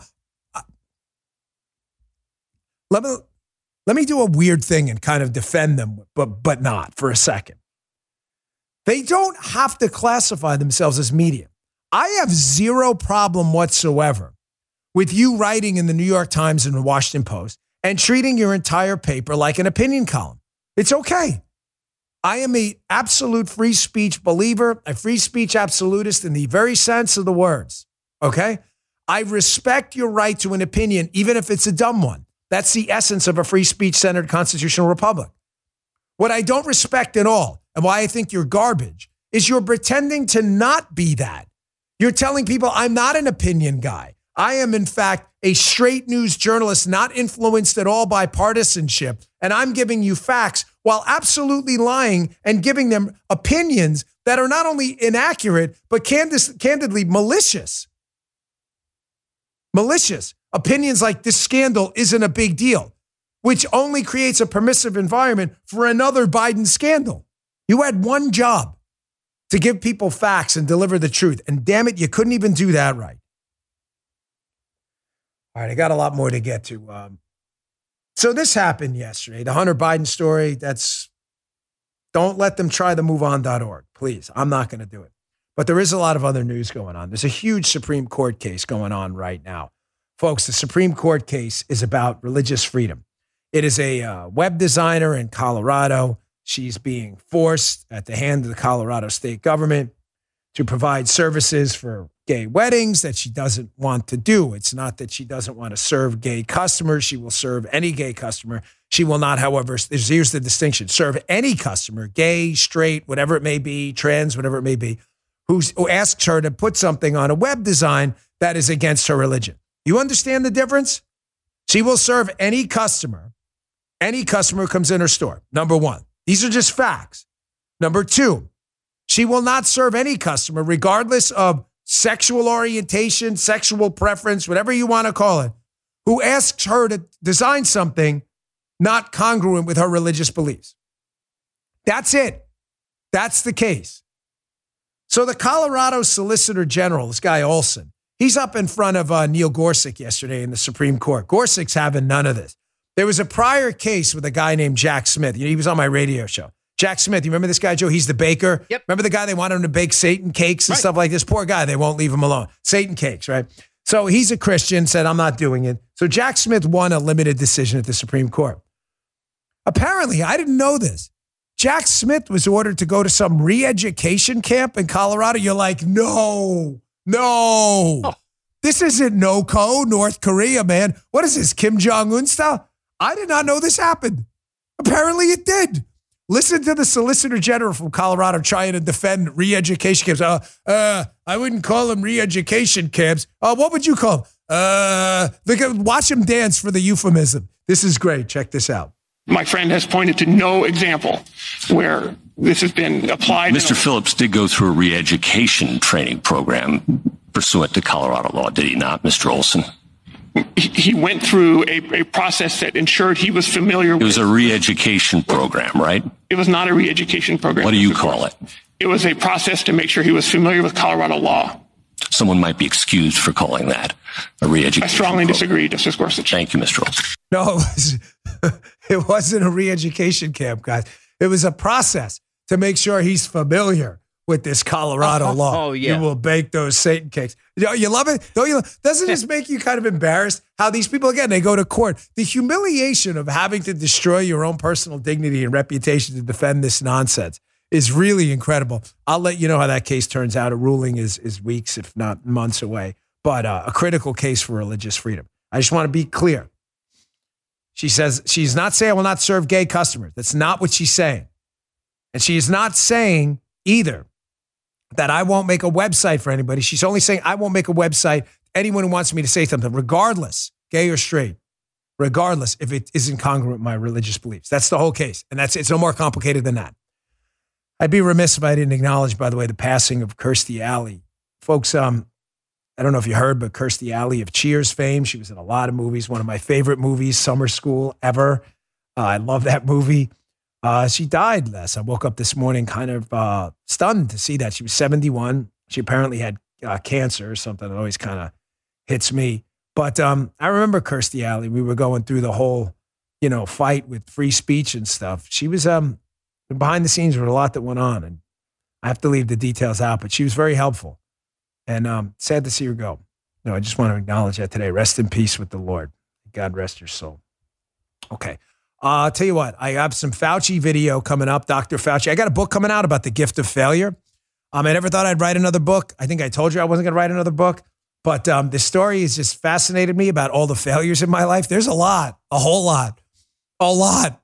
let me, let me do a weird thing and kind of defend them, but, but not for a second. They don't have to classify themselves as media. I have zero problem whatsoever with you writing in the New York Times and the Washington Post and treating your entire paper like an opinion column. It's okay. I am an absolute free speech believer, a free speech absolutist in the very sense of the words, okay? I respect your right to an opinion, even if it's a dumb one. That's the essence of a free speech-centered constitutional republic. What I don't respect at all, and why I think you're garbage, is you're pretending to not be that. You're telling people I'm not an opinion guy. I am, in fact, a straight news journalist, not influenced at all by partisanship. And I'm giving you facts while absolutely lying and giving them opinions that are not only inaccurate, but candid- candidly malicious. Malicious. Opinions like this scandal isn't a big deal, which only creates a permissive environment for another Biden scandal. You had one job, to give people facts and deliver the truth. And damn it, you couldn't even do that right. All right, I got a lot more to get to. Um, so this happened yesterday. The Hunter Biden story, that's, don't let them try the move on dot org. Please, I'm not going to do it. But there is a lot of other news going on. There's a huge Supreme Court case going on right now. Folks, the Supreme Court case is about religious freedom. It is a uh, web designer in Colorado. She's being forced at the hand of the Colorado state government to provide services for gay weddings that she doesn't want to do. It's not that she doesn't want to serve gay customers. She will serve any gay customer. She will not, however, here's the distinction, serve any customer, gay, straight, whatever it may be, trans, whatever it may be, who's, who asks her to put something on a web design that is against her religion. You understand the difference? She will serve any customer, any customer who comes in her store, number one. These are just facts. Number two, she will not serve any customer, regardless of sexual orientation, sexual preference, whatever you want to call it, who asks her to design something not congruent with her religious beliefs. That's it. That's the case. So the Colorado Solicitor General, this guy Olson, he's up in front of uh, Neil Gorsuch yesterday in the Supreme Court. Gorsuch's having none of this. There was a prior case with a guy named Jack Smith. You know, he was on my radio show. Jack Smith, you remember this guy, Joe? He's the baker. Yep. Remember the guy they wanted him to bake Satan cakes and right. stuff like this? Poor guy. They won't leave him alone. Satan cakes, right? So he's a Christian, said, I'm not doing it. So Jack Smith won a limited decision at the Supreme Court. Apparently, I didn't know this. Jack Smith was ordered to go to some re-education camp in Colorado. You're like, no, no. Oh. This isn't NOCO, North Korea, man. What is this, Kim Jong-un style? I did not know this happened. Apparently it did. Listen to the Solicitor General from Colorado trying to defend re-education camps. Uh, uh, I wouldn't call them re-education camps. Uh, what would you call them? Uh, watch him dance for the euphemism. This is great. Check this out. My friend has pointed to no example where this has been applied. Mister Phillips did go through a re-education training program pursuant to Colorado law, did he not, Mister Olson? He went through a, a process that ensured he was familiar with... It was a re-education program, right? It was not a re-education program. What do you call it? It was a process to make sure he was familiar with Colorado law. Someone might be excused for calling that a re-education I strongly program. disagree, Justice Gorsuch. Thank you, Mister Olson. No, it, was, it wasn't a re-education camp, guys. It was a process to make sure he's familiar with this Colorado oh, law. Oh, yeah. You will bake those Satan cakes. You know, you love it? Don't you? Doesn't it just make you kind of embarrassed how these people, again, they go to court. The humiliation of having to destroy your own personal dignity and reputation to defend this nonsense is really incredible. I'll let you know how that case turns out. A ruling is is weeks, if not months away, but uh, a critical case for religious freedom. I just want to be clear. She says she's not saying I will not serve gay customers. That's not what she's saying. And she is not saying either that I won't make a website for anybody. She's only saying I won't make a website for anyone who wants me to say something, regardless, gay or straight, regardless if it isn't congruent with my religious beliefs. That's the whole case. And that's it's no more complicated than that. I'd be remiss if I didn't acknowledge, by the way, the passing of Kirstie Alley. Folks, um, I don't know if you heard, but Kirstie Alley of Cheers fame. She was in a lot of movies. One of my favorite movies, Summer School, ever. Uh, I love that movie. Uh, she died last. I woke up this morning kind of uh, stunned to see that. She was seventy-one. She apparently had uh, cancer or something that always kind of hits me. But um, I remember Kirstie Alley. We were going through the whole, you know, fight with free speech and stuff. She was um, behind the scenes with a lot that went on. And I have to leave the details out, but she was very helpful. And um, sad to see her go. No, I just want to acknowledge that today. Rest in peace with the Lord. God rest your soul. Okay. Uh, I'll tell you what. I have some Fauci video coming up. Doctor Fauci. I got a book coming out about the gift of failure. Um, I never thought I'd write another book. I think I told you I wasn't going to write another book. But um, this story has just fascinated me about all the failures in my life. There's a lot. A whole lot. A lot.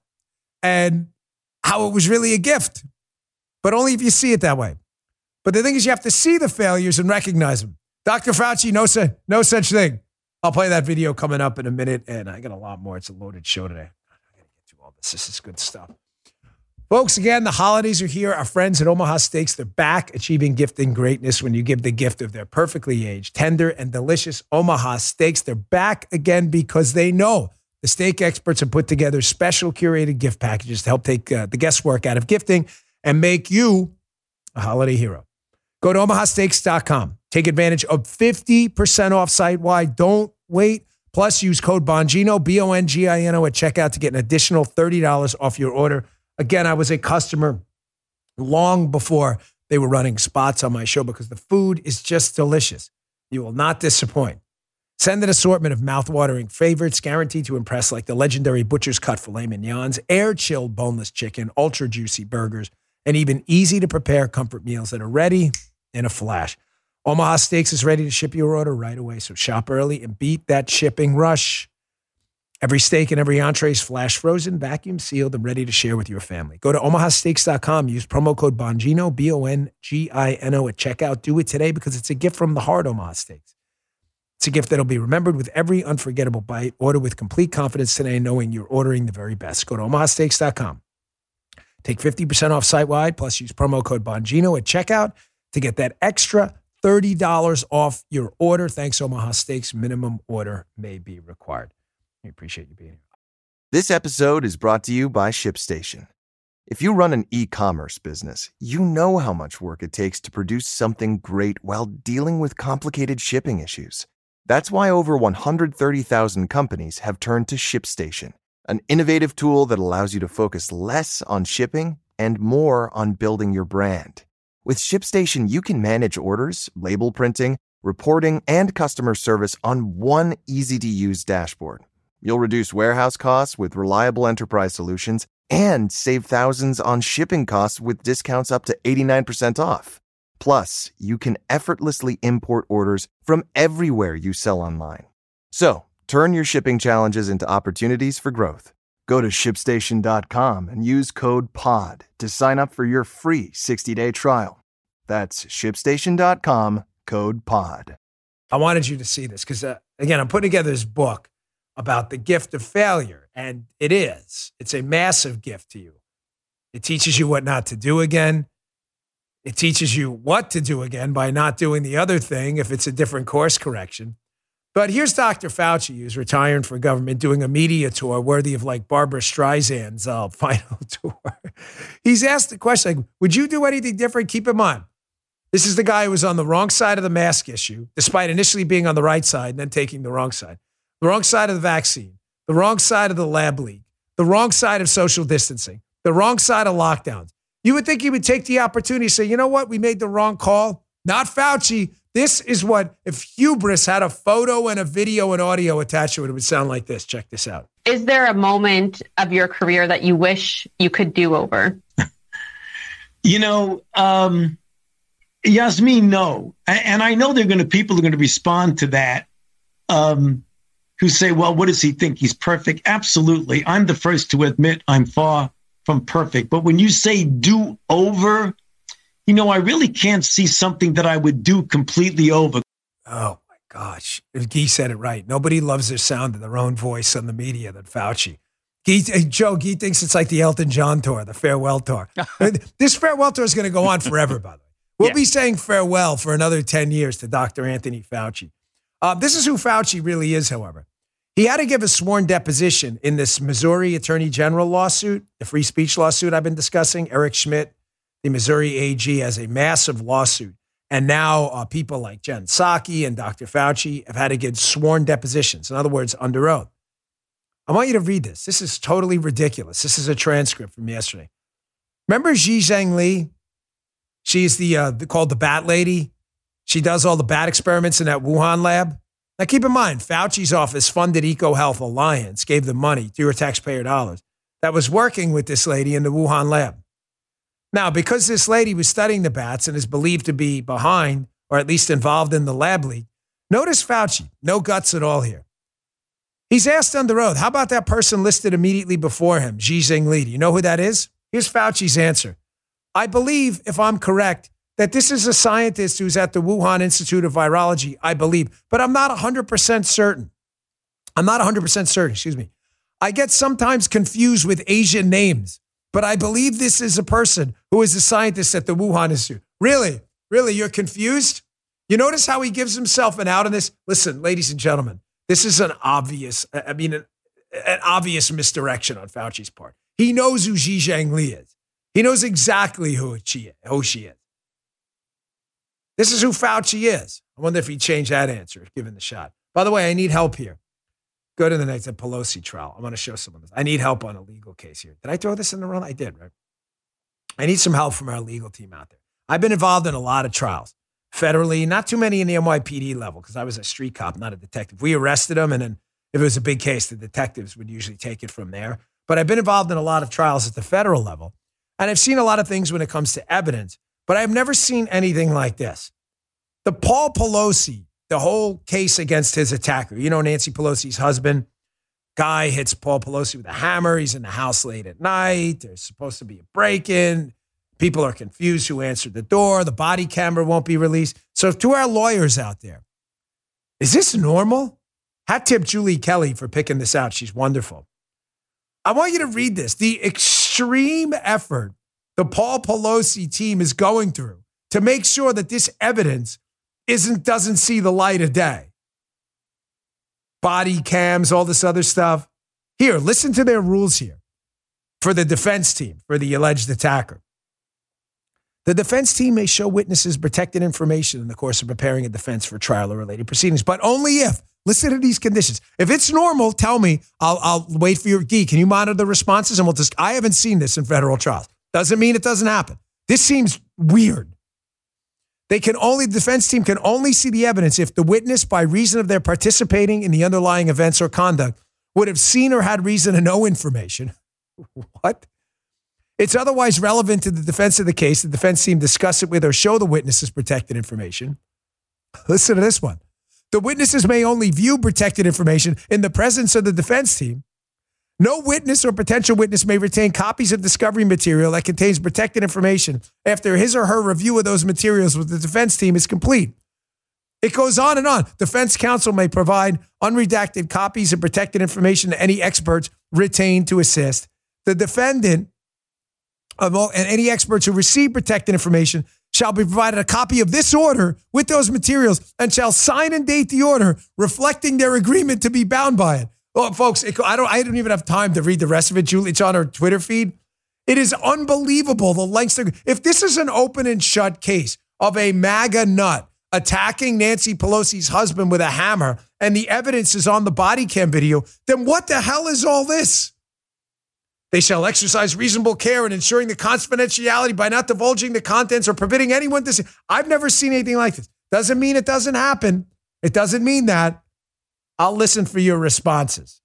And how it was really a gift. But only if you see it that way. But the thing is, you have to see the failures and recognize them. Doctor Fauci, no, su- no such thing. I'll play that video coming up in a minute, and I got a lot more. It's a loaded show today. I got to get through all this. This is good stuff. Folks, again, the holidays are here. Our friends at Omaha Steaks, they're back achieving gifting greatness when you give the gift of their perfectly aged, tender, and delicious Omaha Steaks. They're back again because they know the steak experts have put together special curated gift packages to help take uh, the guesswork out of gifting and make you a holiday hero. Go to omaha steaks dot com. Take advantage of fifty percent off site-wide. Don't wait. Plus, use code Bongino, B O N G I N O, at checkout to get an additional thirty dollars off your order. Again, I was a customer long before they were running spots on my show because the food is just delicious. You will not disappoint. Send an assortment of mouthwatering favorites guaranteed to impress, like the legendary Butcher's Cut filet mignons, air-chilled boneless chicken, ultra-juicy burgers, and even easy-to-prepare comfort meals that are ready in a flash. Omaha Steaks is ready to ship your order right away, so shop early and beat that shipping rush. Every steak and every entree is flash frozen, vacuum sealed, and ready to share with your family. Go to omaha steaks dot com. Use promo code Bongino, B O N G I N O, at checkout. Do it today because it's a gift from the heart, Omaha Steaks. It's a gift that'll be remembered with every unforgettable bite. Order with complete confidence today, knowing you're ordering the very best. Go to omaha steaks dot com. Take fifty percent off site-wide, plus use promo code Bongino at checkout to get that extra thirty dollars off your order. Thanks, Omaha Steaks. Minimum order may be required. We appreciate you being here. This episode is brought to you by ShipStation. If you run an e-commerce business, you know how much work it takes to produce something great while dealing with complicated shipping issues. That's why over one hundred thirty thousand companies have turned to ShipStation, an innovative tool that allows you to focus less on shipping and more on building your brand. With ShipStation, you can manage orders, label printing, reporting, and customer service on one easy-to-use dashboard. You'll reduce warehouse costs with reliable enterprise solutions and save thousands on shipping costs with discounts up to eighty-nine percent off. Plus, you can effortlessly import orders from everywhere you sell online. So, turn your shipping challenges into opportunities for growth. Go to ship station dot com and use code POD to sign up for your free sixty-day trial. That's ship station dot com, code POD. I wanted you to see this because, uh, again, I'm putting together this book about the gift of failure, and it is. It's a massive gift to you. It teaches you what not to do again. It teaches you what to do again by not doing the other thing if it's a different course correction. But here's Doctor Fauci, who's retiring from government, doing a media tour worthy of like Barbara Streisand's uh, final tour. He's asked the question, like, would you do anything different? Keep in mind, this is the guy who was on the wrong side of the mask issue, despite initially being on the right side and then taking the wrong side. The wrong side of the vaccine, the wrong side of the lab leak, the wrong side of social distancing, the wrong side of lockdowns. You would think he would take the opportunity to say, you know what? We made the wrong call. Not Fauci. This is what, if hubris had a photo and a video and audio attached to it, it would sound like this. Check this out. Is there a moment of your career that you wish you could do over? You know, um, Yasmin, no. And I know they're going to, people are going to respond to that, um, who say, well, what does he think? He's perfect. Absolutely. I'm the first to admit I'm far from perfect. But when you say do over, you know, I really can't see something that I would do completely over. Oh, my gosh. Guy said it right. Nobody loves the sound of their own voice on the media than Fauci. Guy, hey, Joe, Guy thinks it's like the Elton John tour, the farewell tour. This farewell tour is going to go on forever, by the way. We'll yeah. be saying farewell for another ten years to Doctor Anthony Fauci. Uh, this is who Fauci really is, however. He had to give a sworn deposition in this Missouri Attorney General lawsuit, the free speech lawsuit I've been discussing. Eric Schmidt, the Missouri A G, has a massive lawsuit. And now uh, people like Jen Psaki and Doctor Fauci have had to give sworn depositions. In other words, under oath. I want you to read this. This is totally ridiculous. This is a transcript from yesterday. Remember Xi Zhengli? She's the, uh, called the Bat Lady. She does all the bat experiments in that Wuhan lab. Now, keep in mind, Fauci's office funded EcoHealth Alliance, gave them money, your taxpayer dollars, that was working with this lady in the Wuhan lab. Now, because this lady was studying the bats and is believed to be behind, or at least involved in the lab leak, notice Fauci, no guts at all here. He's asked under oath, how about that person listed immediately before him, Xi Zhengli? Do you know who that is? Here's Fauci's answer. I believe, if I'm correct, that this is a scientist who's at the Wuhan Institute of Virology, I believe, but I'm not one hundred percent certain. I'm not one hundred percent certain, excuse me. I get sometimes confused with Asian names, but I believe this is a person who is a scientist at the Wuhan Institute. Really? Really? You're confused? You notice how he gives himself an out on this? Listen, ladies and gentlemen, this is an obvious, I mean, an, an obvious misdirection on Fauci's part. He knows who Xi Zhengli is. He knows exactly who she is. Who she is. This is who Fauci is. I wonder if he'd change that answer, given the shot. By the way, I need help here. Go to the next Pelosi trial. I want to show someone this. I need help on a legal case here. Did I throw this in the run? I did, right? I need some help from our legal team out there. I've been involved in a lot of trials. Federally, not too many in the N Y P D level, because I was a street cop, not a detective. We arrested them, and then if it was a big case, the detectives would usually take it from there. But I've been involved in a lot of trials at the federal level, and I've seen a lot of things when it comes to evidence, but I've never seen anything like this. The Paul Pelosi, the whole case against his attacker, you know, Nancy Pelosi's husband, guy hits Paul Pelosi with a hammer. He's in the house late at night. There's supposed to be a break-in. People are confused who answered the door. The body camera won't be released. So to our lawyers out there, is this normal? Hat tip Julie Kelly for picking this out. She's wonderful. I want you to read this. The extreme effort the Paul Pelosi team is going through to make sure that this evidence isn't doesn't see the light of day. Body cams, all this other stuff. Here, listen to their rules here for the defense team, for the alleged attacker. The defense team may show witnesses protected information in the course of preparing a defense for trial or related proceedings, but only if, listen to these conditions. If it's normal, tell me, I'll, I'll wait for your Guy. Can you monitor the responses? And we'll just, I haven't seen this in federal trials. Doesn't mean it doesn't happen. This seems weird. They can only, the defense team can only see the evidence if the witness, by reason of their participating in the underlying events or conduct, would have seen or had reason to know information. What? It's otherwise relevant to the defense of the case. The defense team discuss it with or show the witnesses protected information. Listen to this one. The witnesses may only view protected information in the presence of the defense team. No witness or potential witness may retain copies of discovery material that contains protected information after his or her review of those materials with the defense team is complete. It goes on and on. Defense counsel may provide unredacted copies of protected information to any experts retained to assist. The defendant of all, and any experts who receive protected information shall be provided a copy of this order with those materials and shall sign and date the order reflecting their agreement to be bound by it. Oh, folks, it, I don't. I don't even have time to read the rest of it. Julie, it's on her Twitter feed. It is unbelievable the lengths. If this is an open and shut case of a MAGA nut attacking Nancy Pelosi's husband with a hammer, and the evidence is on the body cam video, then what the hell is all this? They shall exercise reasonable care in ensuring the confidentiality by not divulging the contents or permitting anyone to see. I've never seen anything like this. Doesn't mean it doesn't happen. It doesn't mean that. I'll listen for your responses.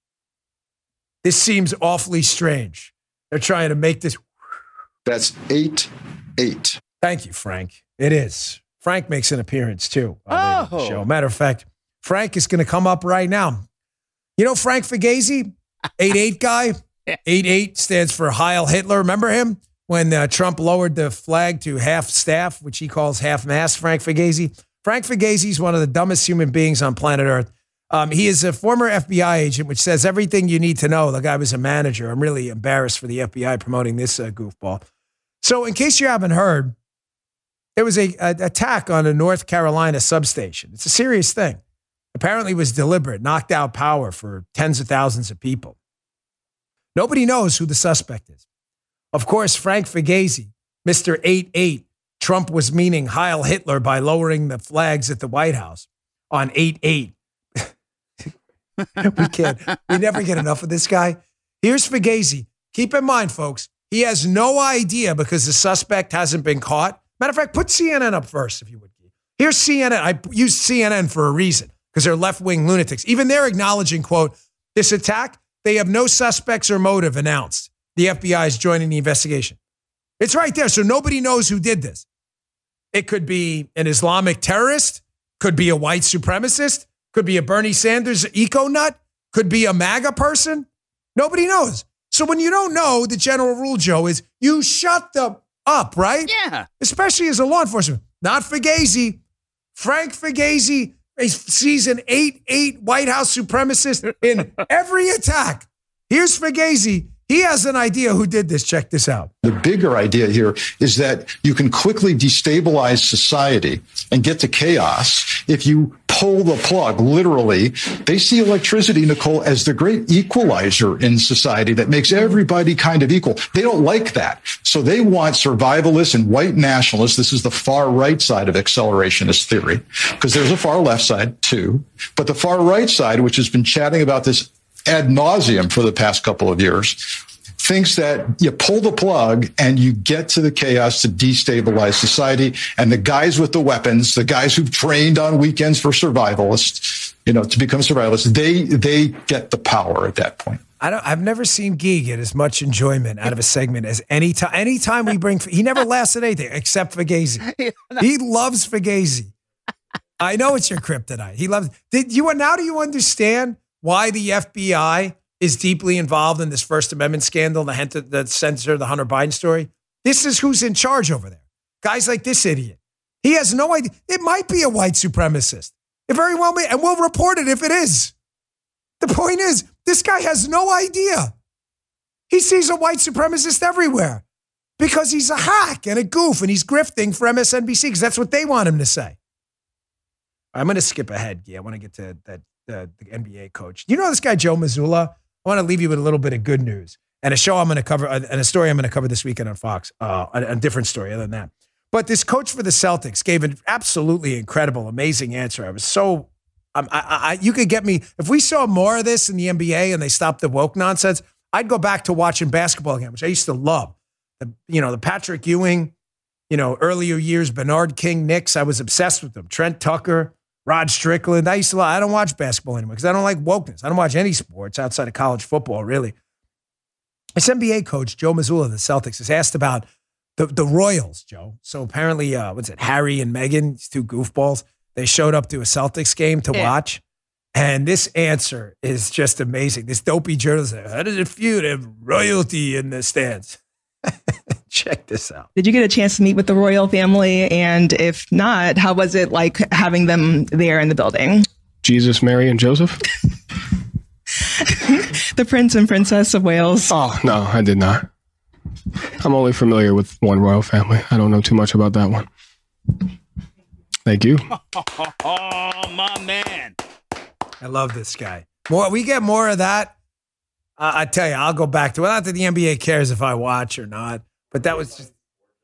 This seems awfully strange. They're trying to make this. That's eight eight. Thank you, Frank. It is. Frank makes an appearance, too, on oh. the show. Matter of fact, Frank is going to come up right now. You know Frank Fugazi, eight eight guy? eight eight stands for Heil Hitler. Remember him? When uh, Trump lowered the flag to half staff, which he calls half mast, Frank Fugazi. Frank Fugazi is one of the dumbest human beings on planet Earth. Um, he is a former F B I agent, which says everything you need to know. The guy was a manager. I'm really embarrassed for the F B I promoting this uh, goofball. So in case you haven't heard, there was a, a attack on a North Carolina substation. It's a serious thing. Apparently it was deliberate, knocked out power for tens of thousands of people. Nobody knows who the suspect is. Of course, Frank Fugazi, Mister eight eight, Trump was meaning Heil Hitler by lowering the flags at the White House on eight eight. we can't, we never get enough of this guy. Here's Fugazi. Keep in mind, folks, he has no idea because the suspect hasn't been caught. Matter of fact, put C N N up first, if you would. Here's C N N. I used C N N for a reason because they're left-wing lunatics. Even they're acknowledging, quote, this attack, they have no suspects or motive announced. The F B I is joining the investigation. It's right there. So nobody knows who did this. It could be an Islamic terrorist, could be a white supremacist, could be a Bernie Sanders eco nut, could be a MAGA person. Nobody knows. So when you don't know, the general rule, Joe, is you shut them up, right? Yeah. Especially as a law enforcement. Not Fugazi. Frank Fugazi sees an eight eight White House supremacist in every attack. Here's Fugazi. He has an idea who did this. Check this out. The bigger idea here is that you can quickly destabilize society and get to chaos if you pull the plug, literally. They see electricity, Nicole, as the great equalizer in society that makes everybody kind of equal. They don't like that. So they want survivalists and white nationalists. This is the far right side of accelerationist theory, because there's a far left side too. But the far right side, which has been chatting about this ad nauseum for the past couple of years, thinks that you pull the plug and you get to the chaos to destabilize society. And the guys with the weapons, the guys who've trained on weekends for survivalists, you know, to become survivalists, they they get the power at that point. I don't, I've never seen Guy get as much enjoyment out of a segment as any time. Anytime we bring, he never laughs at anything except Fugazi. He loves Fugazi. I know it's your kryptonite. He loves. Did you now? Do you understand why the F B I is deeply involved in this First Amendment scandal, the, the censor, the Hunter Biden story? This is who's in charge over there. Guys like this idiot. He has no idea. It might be a white supremacist. It very well may, and we'll report it if it is. The point is, this guy has no idea. He sees a white supremacist everywhere because he's a hack and a goof and he's grifting for M S N B C because that's what they want him to say. I'm going to skip ahead. Yeah, I want to get to that uh, the N B A coach. You know this guy, Joe Mazzulla? I want to leave you with a little bit of good news and a show I'm going to cover uh, and a story I'm going to cover this weekend on Fox. Uh, a, a different story other than that. But this coach for the Celtics gave an absolutely incredible, amazing answer. I was so, um, I, I, you could get me, if we saw more of this in the N B A and they stopped the woke nonsense, I'd go back to watching basketball again, which I used to love. The, you know, the Patrick Ewing, you know, earlier years, Bernard King, Knicks, I was obsessed with them. Trent Tucker, Rod Strickland. I used to, I don't watch basketball anymore because I don't like wokeness. I don't watch any sports outside of college football, really. This N B A coach, Joe Mazzulla of the Celtics, is asked about the, the Royals, Joe. So apparently, uh, what's it, Harry and Meghan, these two goofballs, they showed up to a Celtics game to yeah. watch. And this answer is just amazing. This dopey journalist said, how does it feel to have royalty in the stands? Check this out. Did you get a chance to meet with the royal family? And if not, how was it like having them there in the building? Jesus, Mary, and Joseph? The Prince and Princess of Wales. Oh, no, I did not. I'm only familiar with one royal family. I don't know too much about that one. Thank you. Oh, my man. I love this guy. More, we get more of that. Uh, I tell you, I'll go back to it. Not that the N B A cares if I watch or not, but that was just.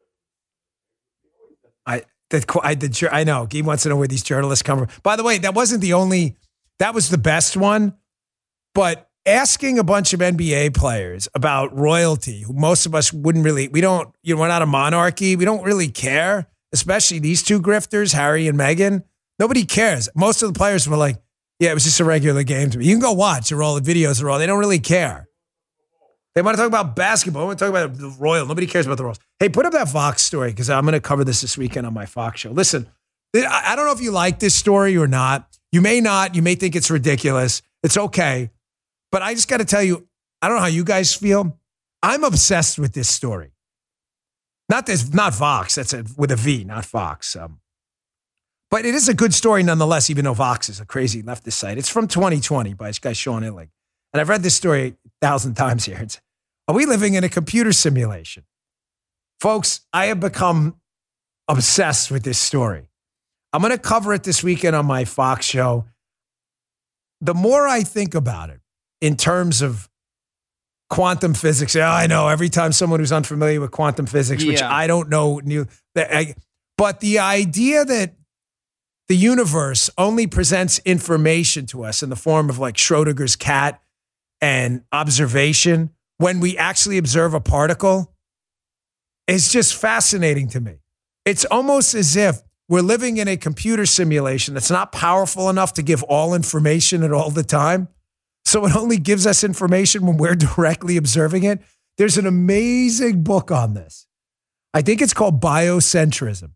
I that I did. I know he wants to know where these journalists come from. By the way, that wasn't the only. That was the best one, but asking a bunch of N B A players about royalty, who most of us wouldn't really. We don't. You know, we're not a monarchy. We don't really care. Especially these two grifters, Harry and Meghan. Nobody cares. Most of the players were like, yeah, it was just a regular game to me. You can go watch. They're all the videos are all. They don't really care. They want to talk about basketball. I want to talk about the Royals. Nobody cares about the Royals. Hey, put up that Fox story because I'm going to cover this this weekend on my Fox show. Listen, I don't know if you like this story or not. You may not. You may think it's ridiculous. It's okay. But I just got to tell you, I don't know how you guys feel. I'm obsessed with this story. Not this, not Vox. That's a, with a V, not Fox. Um, but it is a good story nonetheless, even though Vox is a crazy leftist site. It's from twenty twenty by this guy, Sean Illig. And I've read this story a thousand times here. It's, are we living in a computer simulation? Folks, I have become obsessed with this story. I'm going to cover it this weekend on my Fox show. The more I think about it in terms of quantum physics, yeah, I know every time someone who's unfamiliar with quantum physics, yeah. which I don't know, knew, I, but the idea that the universe only presents information to us in the form of like Schrodinger's cat and observation when we actually observe a particle is just fascinating to me. It's almost as if we're living in a computer simulation that's not powerful enough to give all information at all the time. So it only gives us information when we're directly observing it. There's an amazing book on this. I think it's called Biocentrism.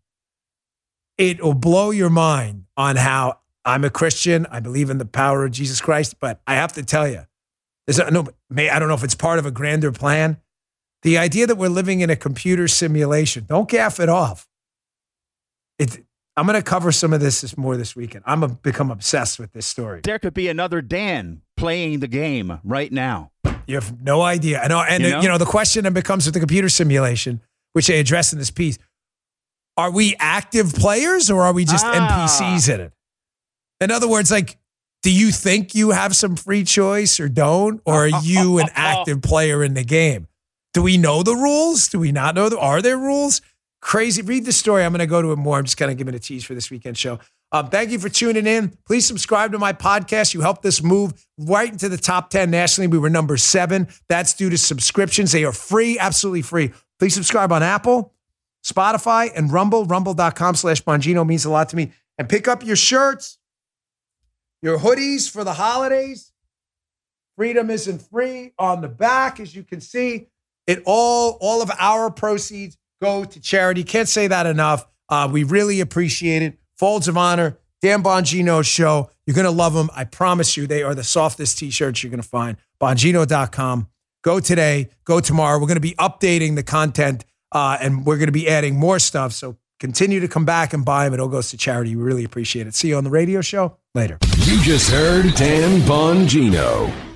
It will blow your mind on how I'm a Christian. I believe in the power of Jesus Christ, but I have to tell you, there's a, no, may, I don't know if it's part of a grander plan. The idea that we're living in a computer simulation, don't gaff it off. It, I'm going to cover some of this more this weekend. I'm a, become obsessed with this story. There could be another Dan playing the game right now. You have no idea. I know, and you know, you know the question then becomes with the computer simulation, which they address in this piece. Are we active players or are we just ah. N P Cs in it? In other words, like, do you think you have some free choice or don't? Or are you an active player in the game? Do we know the rules? Do we not know? The, are there rules? Crazy. Read the story. I'm going to go to it more. I'm just kind of giving a tease for this weekend show. Um, thank you for tuning in. Please subscribe to my podcast. You helped us move right into the top ten nationally. We were number seven. That's due to subscriptions. They are free, absolutely free. Please subscribe on Apple, Spotify, and Rumble. Rumble.com slash Bongino means a lot to me. And pick up your shirts, your hoodies for the holidays. Freedom isn't free on the back, as you can see. It all, all of our proceeds go to charity. Can't say that enough. Uh, we really appreciate it. Folds of Honor, Dan Bongino Show. You're going to love them. I promise you, they are the softest t-shirts you're going to find. Bongino dot com. Go today. Go tomorrow. We're going to be updating the content, uh, and we're going to be adding more stuff. So continue to come back and buy them. It all goes to charity. We really appreciate it. See you on the radio show later. You just heard Dan Bongino.